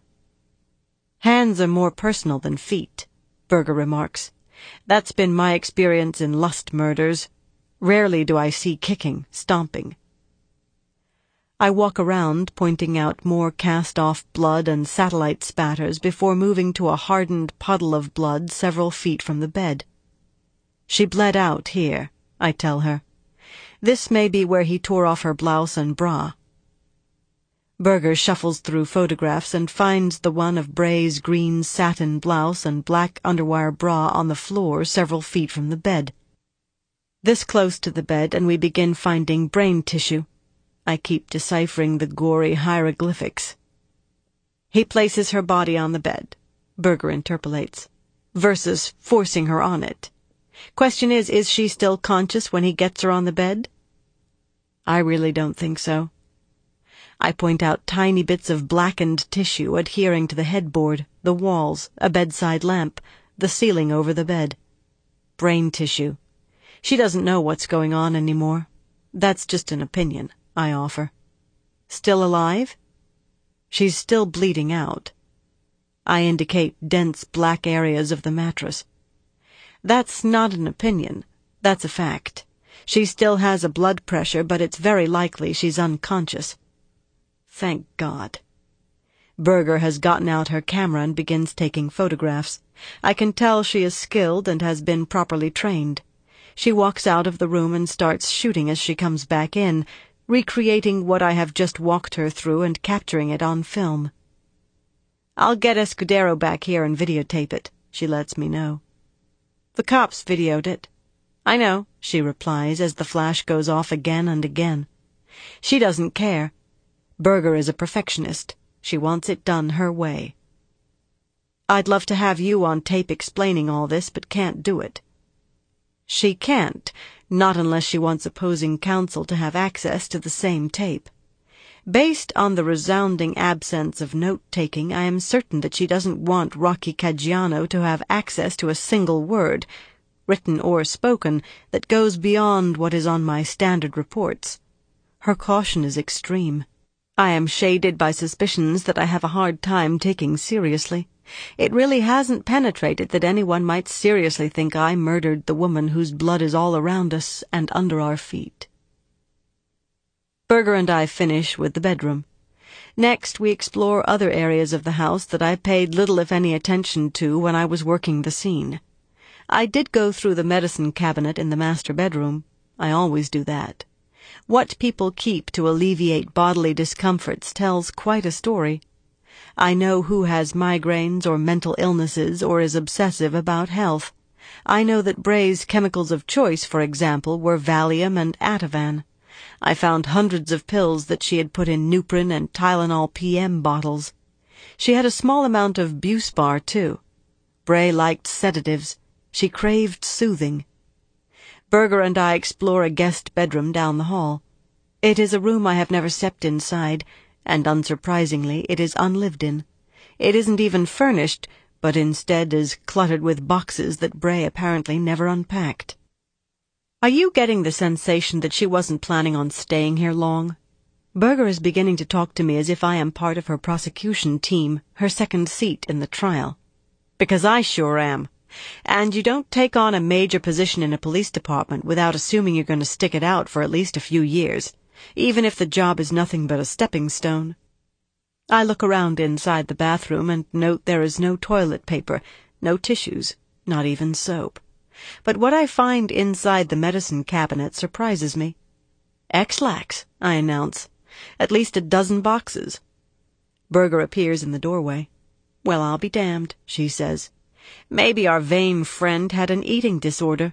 "Hands are more personal than feet," Berger remarks. "That's been my experience in lust murders. Rarely do I see kicking, stomping." I walk around, pointing out more cast-off blood and satellite spatters before moving to a hardened puddle of blood several feet from the bed. "She bled out here," I tell her. "This may be where he tore off her blouse and bra." Berger shuffles through photographs and finds the one of Bray's green satin blouse and black underwire bra on the floor several feet from the bed. This close to the bed, and we begin finding brain tissue. I keep deciphering the gory hieroglyphics. "He places her body on the bed," Berger interpolates, "versus forcing her on it. Question is she still conscious when he gets her on the bed?" I really don't think so. I point out tiny bits of blackened tissue adhering to the headboard, the walls, a bedside lamp, the ceiling over the bed. Brain tissue. She doesn't know what's going on anymore. That's just an opinion, I offer. Still alive? She's still bleeding out. I indicate dense black areas of the mattress. That's not an opinion. That's a fact. She still has a blood pressure, but it's very likely she's unconscious. Thank God. Berger has gotten out her camera and begins taking photographs. I can tell she is skilled and has been properly trained. She walks out of the room and starts shooting as she comes back in, recreating what I have just walked her through and capturing it on film. I'll get Escudero back here and videotape it, she lets me know. The cops videoed it. I know, she replies as the flash goes off again and again. She doesn't care. Berger is a perfectionist. She wants it done her way. I'd love to have you on tape explaining all this, but can't do it. She can't, not unless she wants opposing counsel to have access to the same tape. Based on the resounding absence of note-taking, I am certain that she doesn't want Rocky Caggiano to have access to a single word, written or spoken, that goes beyond what is on my standard reports. Her caution is extreme. I am shaded by suspicions that I have a hard time taking seriously. It really hasn't penetrated that anyone might seriously think I murdered the woman whose blood is all around us and under our feet. Berger and I finish with the bedroom. Next, we explore other areas of the house that I paid little if any attention to when I was working the scene. I did go through the medicine cabinet in the master bedroom. I always do that. What people keep to alleviate bodily discomforts tells quite a story. I know who has migraines or mental illnesses or is obsessive about health. I know that Bray's chemicals of choice, for example, were Valium and Ativan. I found hundreds of pills that she had put in Nuprin and Tylenol PM bottles. She had a small amount of Buspar, too. Bray liked sedatives. She craved soothing. Berger and I explore a guest bedroom down the hall. It is a room I have never stepped inside, and unsurprisingly, it is unlived in. It isn't even furnished, but instead is cluttered with boxes that Bray apparently never unpacked. Are you getting the sensation that she wasn't planning on staying here long? Berger is beginning to talk to me as if I am part of her prosecution team, her second seat in the trial. Because I sure am. And you don't take on a major position in a police department without assuming you're going to stick it out for at least a few years, even if the job is nothing but a stepping stone. I look around inside the bathroom and note there is no toilet paper, no tissues, not even soap. But what I find inside the medicine cabinet surprises me. Ex-Lax, I announce. At least a dozen boxes. Berger appears in the doorway. Well, I'll be damned, she says. Maybe our vain friend had an eating disorder.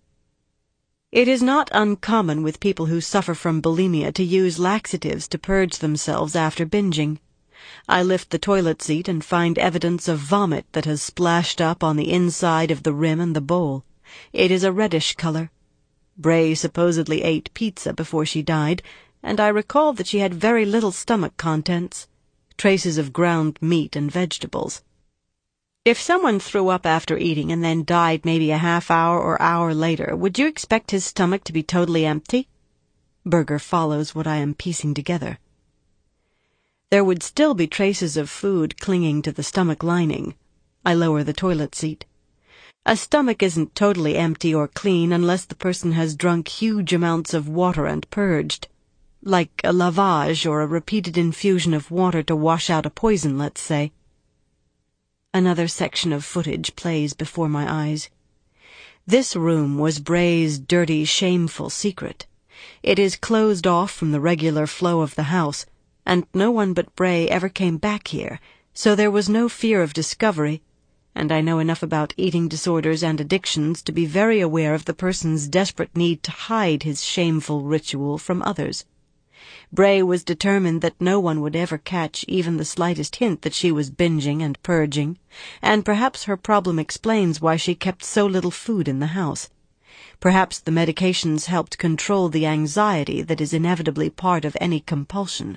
It is not uncommon with people who suffer from bulimia to use laxatives to purge themselves after binging. I lift the toilet seat and find evidence of vomit that has splashed up on the inside of the rim and the bowl. It is a reddish color. Bray supposedly ate pizza before she died, and I recall that she had very little stomach contents, traces of ground meat and vegetables. If someone threw up after eating and then died maybe a half hour or hour later, would you expect his stomach to be totally empty? Berger follows what I am piecing together. There would still be traces of food clinging to the stomach lining. I lower the toilet seat. A stomach isn't totally empty or clean unless the person has drunk huge amounts of water and purged. Like a lavage or a repeated infusion of water to wash out a poison, let's say. Another section of footage plays before my eyes. This room was Bray's dirty, shameful secret. It is closed off from the regular flow of the house, and no one but Bray ever came back here, so there was no fear of discovery, and I know enough about eating disorders and addictions to be very aware of the person's desperate need to hide his shameful ritual from others. Bray was determined that no one would ever catch even the slightest hint that she was binging and purging, and perhaps her problem explains why she kept so little food in the house. Perhaps the medications helped control the anxiety that is inevitably part of any compulsion.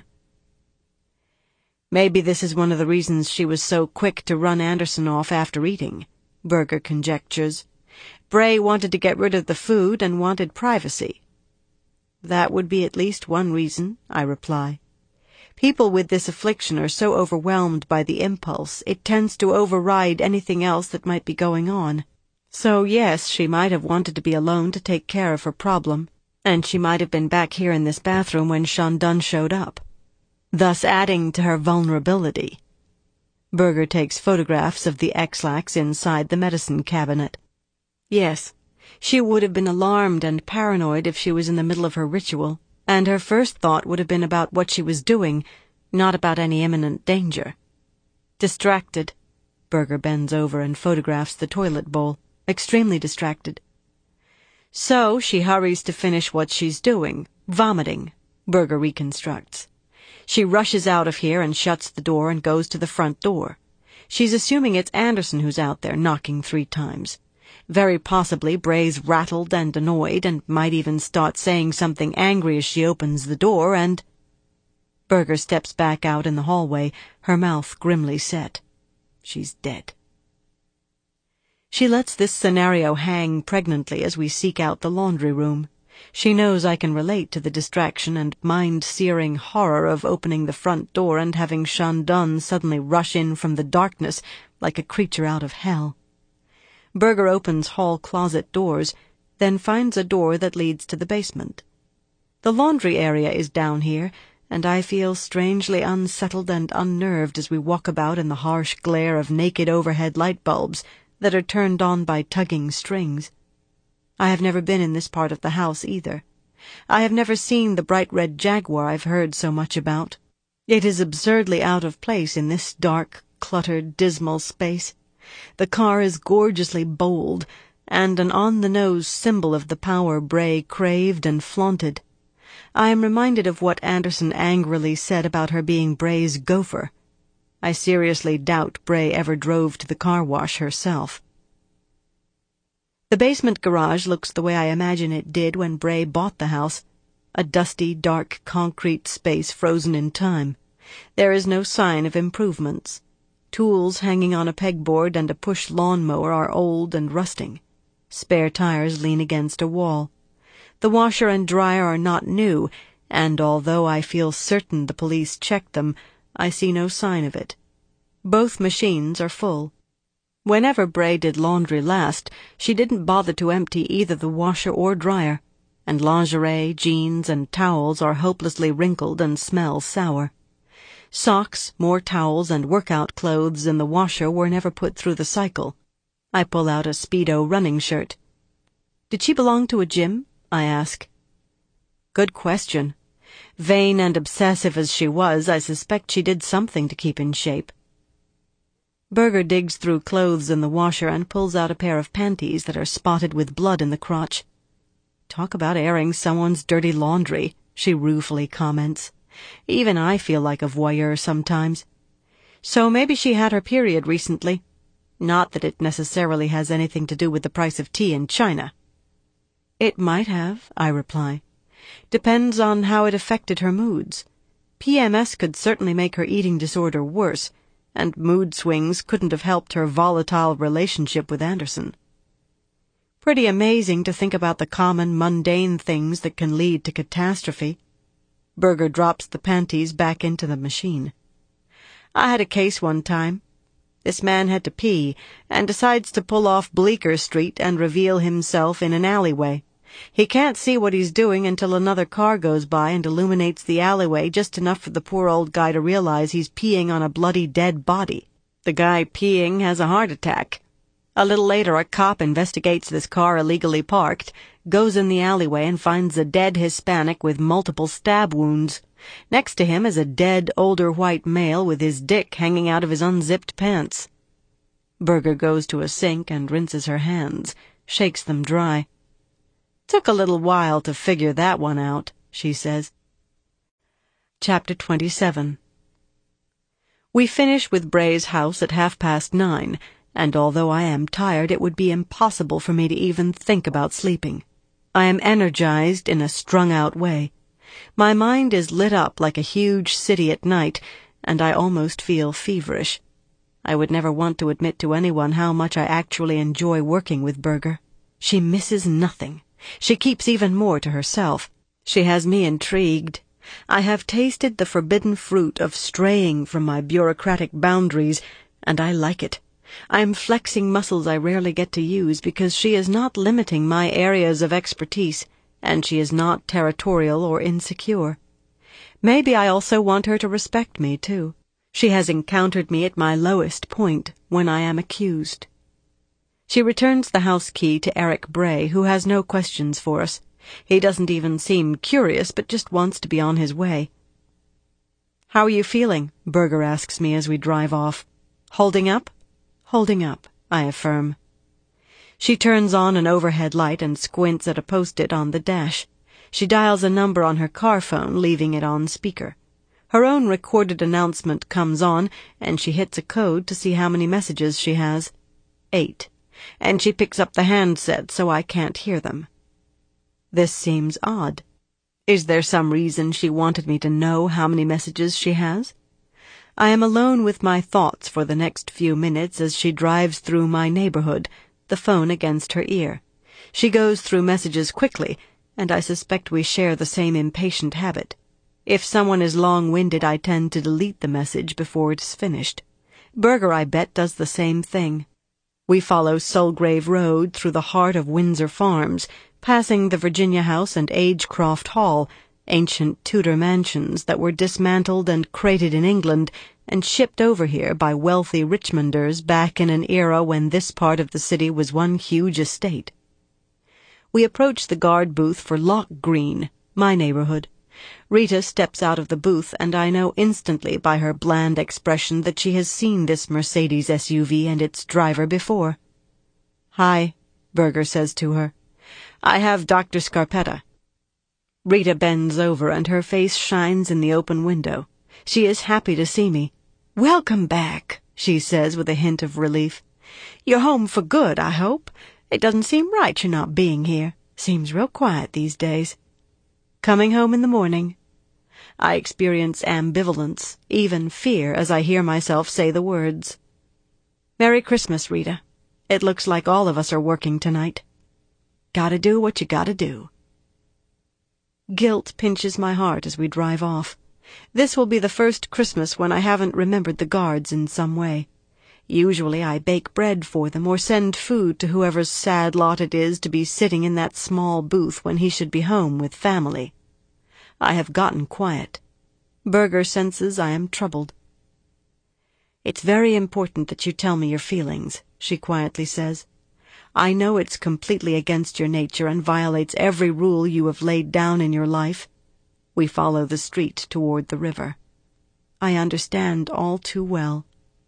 Maybe this is one of the reasons she was so quick to run Anderson off after eating, Berger conjectures. Bray wanted to get rid of the food and wanted privacy. That would be at least one reason, I reply. People with this affliction are so overwhelmed by the impulse, it tends to override anything else that might be going on. So yes, she might have wanted to be alone to take care of her problem, and she might have been back here in this bathroom when Shandun showed up, thus adding to her vulnerability. Berger takes photographs of the Ex-Lax inside the medicine cabinet. Yes, she would have been alarmed and paranoid if she was in the middle of her ritual, and her first thought would have been about what she was doing, not about any imminent danger. Distracted. Berger bends over and photographs the toilet bowl. Extremely distracted. So she hurries to finish what she's doing, vomiting, Berger reconstructs. She rushes out of here and shuts the door and goes to the front door. She's assuming it's Anderson who's out there, knocking 3 times. Very possibly Bray's rattled and annoyed and might even start saying something angry as she opens the door, and... Berger steps back out in the hallway, her mouth grimly set. She's dead. She lets this scenario hang pregnantly as we seek out the laundry room. She knows I can relate to the distraction and mind-searing horror of opening the front door and having Shandon suddenly rush in from the darkness like a creature out of hell. Berger opens hall closet doors, then finds a door that leads to the basement. The laundry area is down here, and I feel strangely unsettled and unnerved as we walk about in the harsh glare of naked overhead light bulbs that are turned on by tugging strings. I have never been in this part of the house either. I have never seen the bright red Jaguar I've heard so much about. It is absurdly out of place in this dark, cluttered, dismal space. The car is gorgeously bold, and an on-the-nose symbol of the power Bray craved and flaunted. I am reminded of what Anderson angrily said about her being Bray's gopher. I seriously doubt Bray ever drove to the car wash herself. The basement garage looks the way I imagine it did when Bray bought the house, a dusty, dark concrete space frozen in time. There is no sign of improvements. Tools hanging on a pegboard and a push lawnmower are old and rusting. Spare tires lean against a wall. The washer and dryer are not new, and although I feel certain the police checked them, I see no sign of it. Both machines are full. Whenever Bray did laundry last, she didn't bother to empty either the washer or dryer, and lingerie, jeans, and towels are hopelessly wrinkled and smell sour. Socks, more towels, and workout clothes in the washer were never put through the cycle. I pull out a Speedo running shirt. "Did she belong to a gym?" I ask. Good question. Vain and obsessive as she was, I suspect she did something to keep in shape. Berger digs through clothes in the washer and pulls out a pair of panties that are spotted with blood in the crotch. "Talk about airing someone's dirty laundry," she ruefully comments. "Even I feel like a voyeur sometimes. So maybe she had her period recently. Not that it necessarily has anything to do with the price of tea in China." "It might have," I reply. "Depends on how it affected her moods. PMS could certainly make her eating disorder worse, and mood swings couldn't have helped her volatile relationship with Anderson. Pretty amazing to think about the common, mundane things that can lead to catastrophe." Berger drops the panties back into the machine. "I had a case one time. This man had to pee, and decides to pull off Bleecker Street and reveal himself in an alleyway. He can't see what he's doing until another car goes by and illuminates the alleyway just enough for the poor old guy to realize he's peeing on a bloody dead body. The guy peeing has a heart attack. A little later, a cop investigates this car illegally parked, goes in the alleyway and finds a dead Hispanic with multiple stab wounds. Next to him is a dead, older white male with his dick hanging out of his unzipped pants." Berger goes to a sink and rinses her hands, shakes them dry. "Took a little while to figure that one out," she says. Chapter 27. We finish with Bray's house at 9:30, and although I am tired, it would be impossible for me to even think about sleeping. I am energized in a strung-out way. My mind is lit up like a huge city at night, and I almost feel feverish. I would never want to admit to anyone how much I actually enjoy working with Berger. She misses nothing. She keeps even more to herself. She has me intrigued. I have tasted the forbidden fruit of straying from my bureaucratic boundaries, and I like it. I am flexing muscles I rarely get to use because she is not limiting my areas of expertise, and she is not territorial or insecure. Maybe I also want her to respect me, too. She has encountered me at my lowest point, when I am accused. She returns the house key to Eric Bray, who has no questions for us. He doesn't even seem curious, but just wants to be on his way. "How are you feeling?" Berger asks me as we drive off. Holding up? Holding up, I affirm. She turns on an overhead light and squints at a post-it on the dash. She dials a number on her car phone, leaving it on speaker. Her own recorded announcement comes on, and she hits a code to see how many messages she has. 8. And she picks up the handset so I can't hear them. This seems odd. Is there some reason she wanted me to know how many messages she has? I am alone with my thoughts for the next few minutes as she drives through my neighborhood, the phone against her ear. She goes through messages quickly, and I suspect we share the same impatient habit. If someone is long-winded, I tend to delete the message before it is finished. Berger, I bet, does the same thing. We follow Sulgrave Road through the heart of Windsor Farms, passing the Virginia House and Agecroft Hall, ancient Tudor mansions that were dismantled and crated in England and shipped over here by wealthy Richmonders back in an era when this part of the city was one huge estate. We approach the guard booth for Lock Green, my neighborhood. Rita steps out of the booth, and I know instantly by her bland expression that she has seen this Mercedes SUV and its driver before. "Hi," Berger says to her. "I have Dr. Scarpetta." Rita bends over, and her face shines in the open window. She is happy to see me. "Welcome back," she says with a hint of relief. "You're home for good, I hope. It doesn't seem right you're not being here. Seems real quiet these days." "Coming home in the morning." I experience ambivalence, even fear, as I hear myself say the words. "Merry Christmas, Rita. It looks like all of us are working tonight. Gotta do what you gotta do." Guilt pinches my heart as we drive off. This will be the first Christmas when I haven't remembered the guards in some way. Usually I bake bread for them or send food to whoever's sad lot it is to be sitting in that small booth when he should be home with family. I have gotten quiet. Berger senses I am troubled. "It's very important that you tell me your feelings," she quietly says. "I know it's completely against your nature and violates every rule you have laid down in your life." We follow the street toward the river. I understand all too well.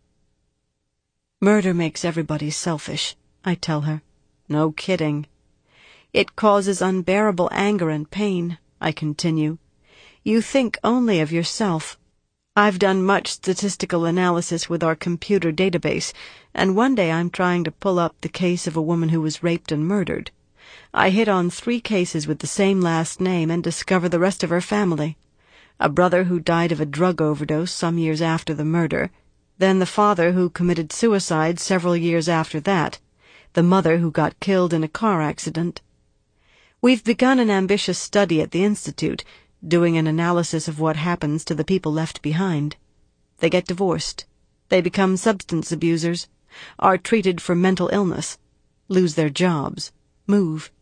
"Murder makes everybody selfish," I tell her. "No kidding." "It causes unbearable anger and pain," I continue. "You think only of yourself. I've done much statistical analysis with our computer database, and one day I'm trying to pull up the case of a woman who was raped and murdered. I hit on 3 cases with the same last name and discover the rest of her family. A brother who died of a drug overdose some years after the murder, then the father who committed suicide several years after that, the mother who got killed in a car accident. We've begun an ambitious study at the Institute, doing an analysis of what happens to the people left behind. They get divorced. They become substance abusers, are treated for mental illness, lose their jobs, move.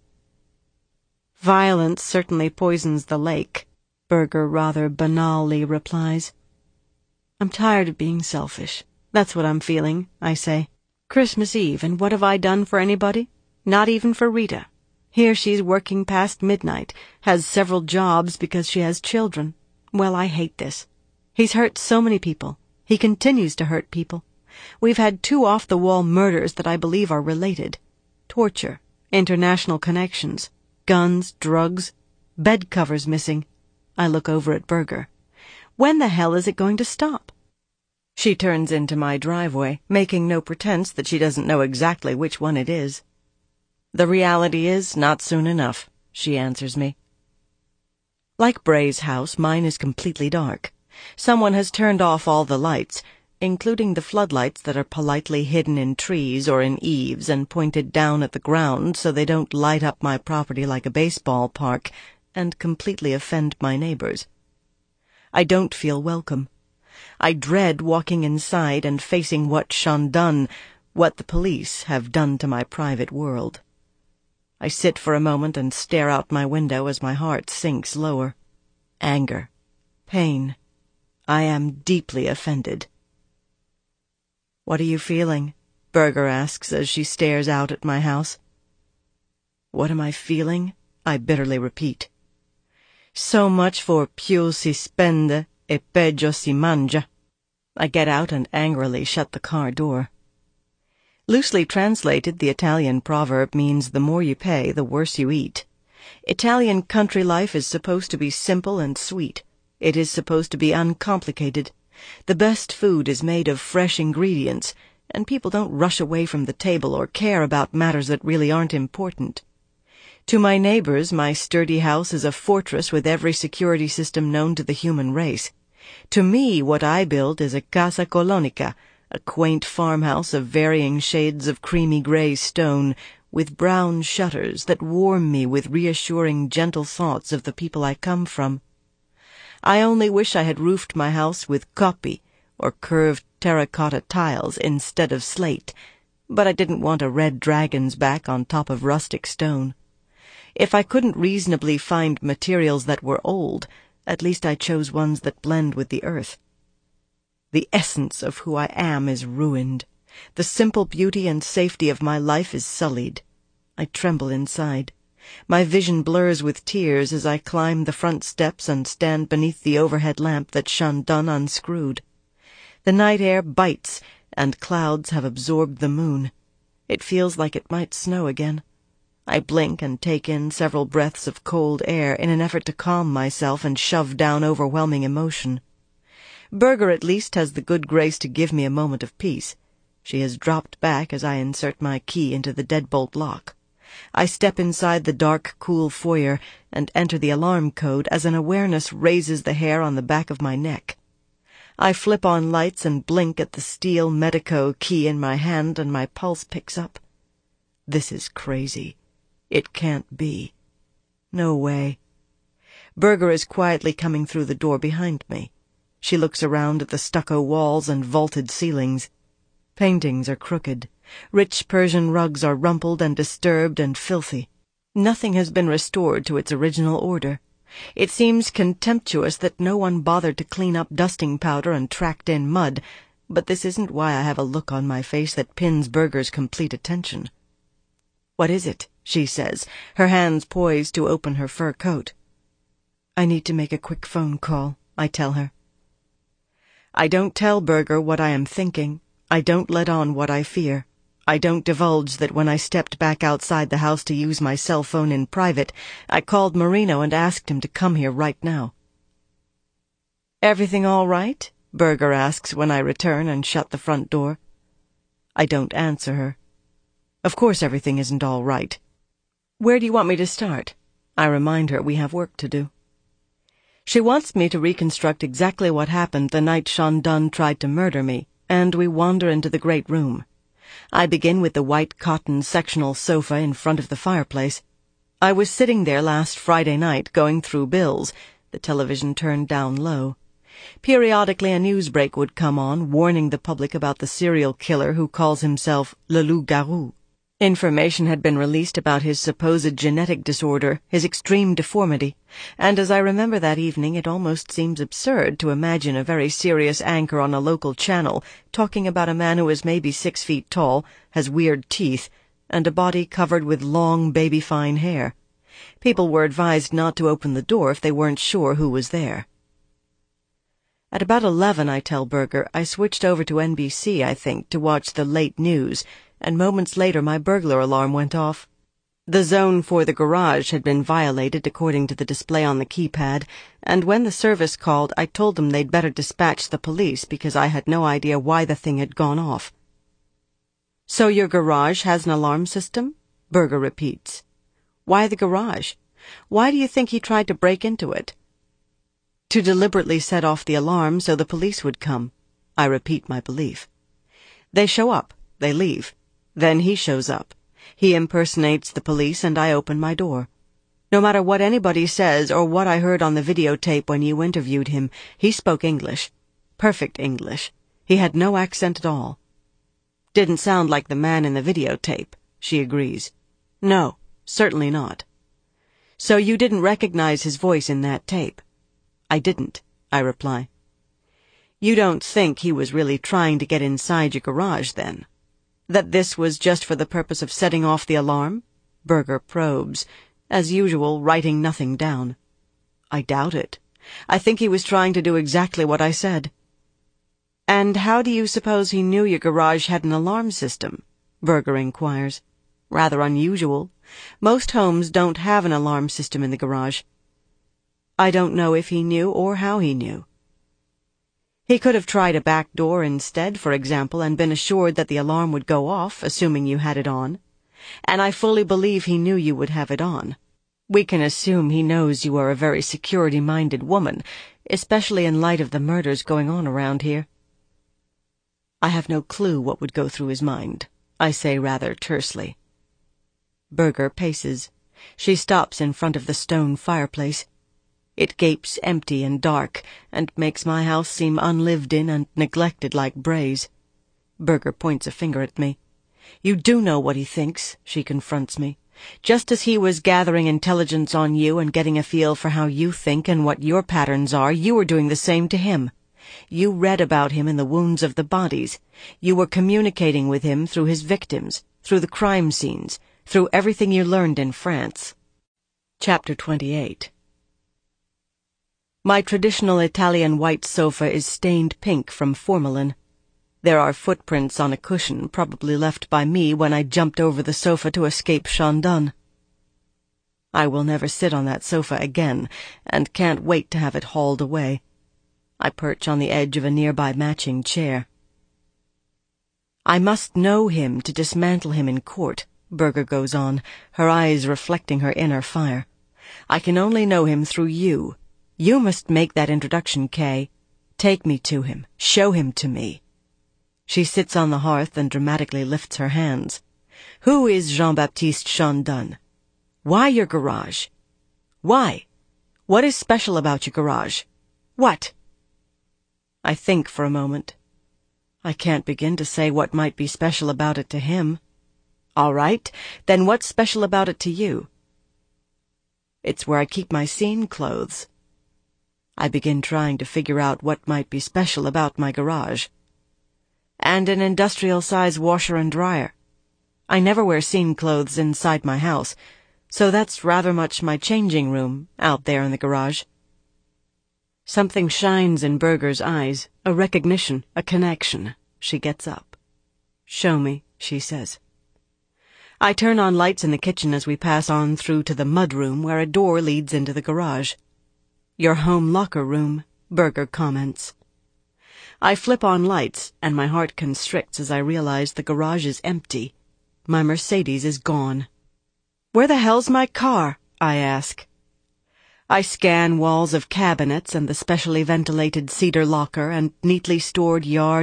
"Violence certainly poisons the lake," Berger rather banally replies. "I'm tired of being selfish. That's what I'm feeling," I say. "Christmas Eve, and what have I done for anybody? Not even for Rita. Here she's working past midnight, has several jobs because she has children. Well, I hate this. He's hurt so many people. He continues to hurt people. We've had 2 off-the-wall murders that I believe are related. Torture, international connections, guns, drugs, bed covers missing." I look over at Berger. "When the hell is it going to stop?" She turns into my driveway, making no pretense that she doesn't know exactly which one it is. "The reality is, not soon enough," she answers me. Like Bray's house, mine is completely dark. Someone has turned off all the lights, including the floodlights that are politely hidden in trees or in eaves and pointed down at the ground so they don't light up my property like a baseball park and completely offend my neighbors. I don't feel welcome. I dread walking inside and facing what Shandun, what the police have done to my private world. I sit for a moment and stare out my window as my heart sinks lower. Anger. Pain. I am deeply offended. "What are you feeling?" Berger asks as she stares out at my house. "What am I feeling?" I bitterly repeat. "So much for più si spende e peggio si mangia." I get out and angrily shut the car door. Loosely translated, the Italian proverb means the more you pay, the worse you eat. Italian country life is supposed to be simple and sweet. It is supposed to be uncomplicated. The best food is made of fresh ingredients, and people don't rush away from the table or care about matters that really aren't important. To my neighbors, my sturdy house is a fortress with every security system known to the human race. To me, what I build is a casa colonica, a quaint farmhouse of varying shades of creamy gray stone, with brown shutters that warm me with reassuring, gentle thoughts of the people I come from. I only wish I had roofed my house with coppi, or curved terracotta tiles instead of slate, but I didn't want a red dragon's back on top of rustic stone. If I couldn't reasonably find materials that were old, at least I chose ones that blend with the earth. The essence of who I am is ruined. The simple beauty and safety of my life is sullied. I tremble inside. My vision blurs with tears as I climb the front steps and stand beneath the overhead lamp that Shandon unscrewed. The night air bites, and clouds have absorbed the moon. It feels like it might snow again. I blink and take in several breaths of cold air in an effort to calm myself and shove down overwhelming emotion. Berger at least has the good grace to give me a moment of peace. She has dropped back as I insert my key into the deadbolt lock. I step inside the dark, cool foyer and enter the alarm code as an awareness raises the hair on the back of my neck. I flip on lights and blink at the steel Medico key in my hand, and my pulse picks up. This is crazy. It can't be. No way. Berger is quietly coming through the door behind me. She looks around at the stucco walls and vaulted ceilings. Paintings are crooked. Rich Persian rugs are rumpled and disturbed and filthy. Nothing has been restored to its original order. It seems contemptuous that no one bothered to clean up dusting powder and tracked in mud, but this isn't why I have a look on my face that pins Berger's complete attention. "What is it?" she says, her hands poised to open her fur coat. "I need to make a quick phone call," I tell her. I don't tell Berger what I am thinking. I don't let on what I fear. I don't divulge that when I stepped back outside the house to use my cell phone in private, I called Marino and asked him to come here right now. "Everything all right?" Berger asks when I return and shut the front door. I don't answer her. Of course everything isn't all right. "Where do you want me to start?" I remind her we have work to do. She wants me to reconstruct exactly what happened the night Shandon tried to murder me, and we wander into the great room. I begin with the white cotton sectional sofa in front of the fireplace. I was sitting there last Friday night going through bills, the television turned down low. Periodically a news break would come on, warning the public about the serial killer who calls himself Le Loup-Garou. Information had been released about his supposed genetic disorder, his extreme deformity, and as I remember that evening, it almost seems absurd to imagine a very serious anchor on a local channel talking about a man who is maybe 6 feet tall, has weird teeth, and a body covered with long, baby-fine hair. People were advised not to open the door if they weren't sure who was there. At about 11, I tell Berger, I switched over to NBC, I think, to watch the late news, and moments later my burglar alarm went off. The zone for the garage had been violated according to the display on the keypad, and when the service called, I told them they'd better dispatch the police because I had no idea why the thing had gone off. "So your garage has an alarm system?" Berger repeats. "Why the garage? Why do you think he tried to break into it?" "To deliberately set off the alarm so the police would come." I repeat my belief. "They show up. They leave. Then he shows up. He impersonates the police and I open my door. No matter what anybody says or what I heard on the videotape when you interviewed him, he spoke English. Perfect English. He had no accent at all." "Didn't sound like the man in the videotape," she agrees. "No, certainly not." "So you didn't recognize his voice in that tape?" "I didn't," I reply. "You don't think he was really trying to get inside your garage, then? That this was just for the purpose of setting off the alarm?" Berger probes, as usual, writing nothing down. "I doubt it. I think he was trying to do exactly what I said." "And how do you suppose he knew your garage had an alarm system?" Berger inquires. "Rather unusual. Most homes don't have an alarm system in the garage." I don't know if he knew or how he knew. He could have tried a back door instead, for example, and been assured that the alarm would go off, assuming you had it on. And I fully believe he knew you would have it on. We can assume he knows you are a very security-minded woman, especially in light of the murders going on around here. I have no clue what would go through his mind, I say rather tersely. Berger paces. She stops in front of the stone fireplace. It gapes empty and dark, and makes my house seem unlived in and neglected like Bray's. Berger points a finger at me. "You do know what he thinks," she confronts me. "Just as he was gathering intelligence on you and getting a feel for how you think and what your patterns are, you were doing the same to him. You read about him in the wounds of the bodies. You were communicating with him through his victims, through the crime scenes, through everything you learned in France." Chapter 28. My traditional Italian white sofa is stained pink from formalin. There are footprints on a cushion, probably left by me when I jumped over the sofa to escape Chandon. I will never sit on that sofa again, and can't wait to have it hauled away. I perch on the edge of a nearby matching chair. "I must know him to dismantle him in court," Berger goes on, her eyes reflecting her inner fire. "I can only know him through you. You must make that introduction, Kay. Take me to him. Show him to me." She sits on the hearth and dramatically lifts her hands. "Who is Jean-Baptiste Chandon? Why your garage? Why? What is special about your garage? What?" I think for a moment. I can't begin to say what might be special about it to him. "All right, then what's special about it to you?" "It's where I keep my scene clothes." I begin trying to figure out what might be special about my garage. "And an industrial-size washer and dryer. I never wear scene clothes inside my house, so that's rather much my changing room out there in the garage." Something shines in Berger's eyes, a recognition, a connection. She gets up. "Show me," she says. I turn on lights in the kitchen as we pass on through to the mudroom where a door leads into the garage. "Your home locker room," Berger comments. I flip on lights, and my heart constricts as I realize the garage is empty. My Mercedes is gone. "Where the hell's my car?" I ask. I scan walls of cabinets and the specially ventilated cedar locker and neatly stored yard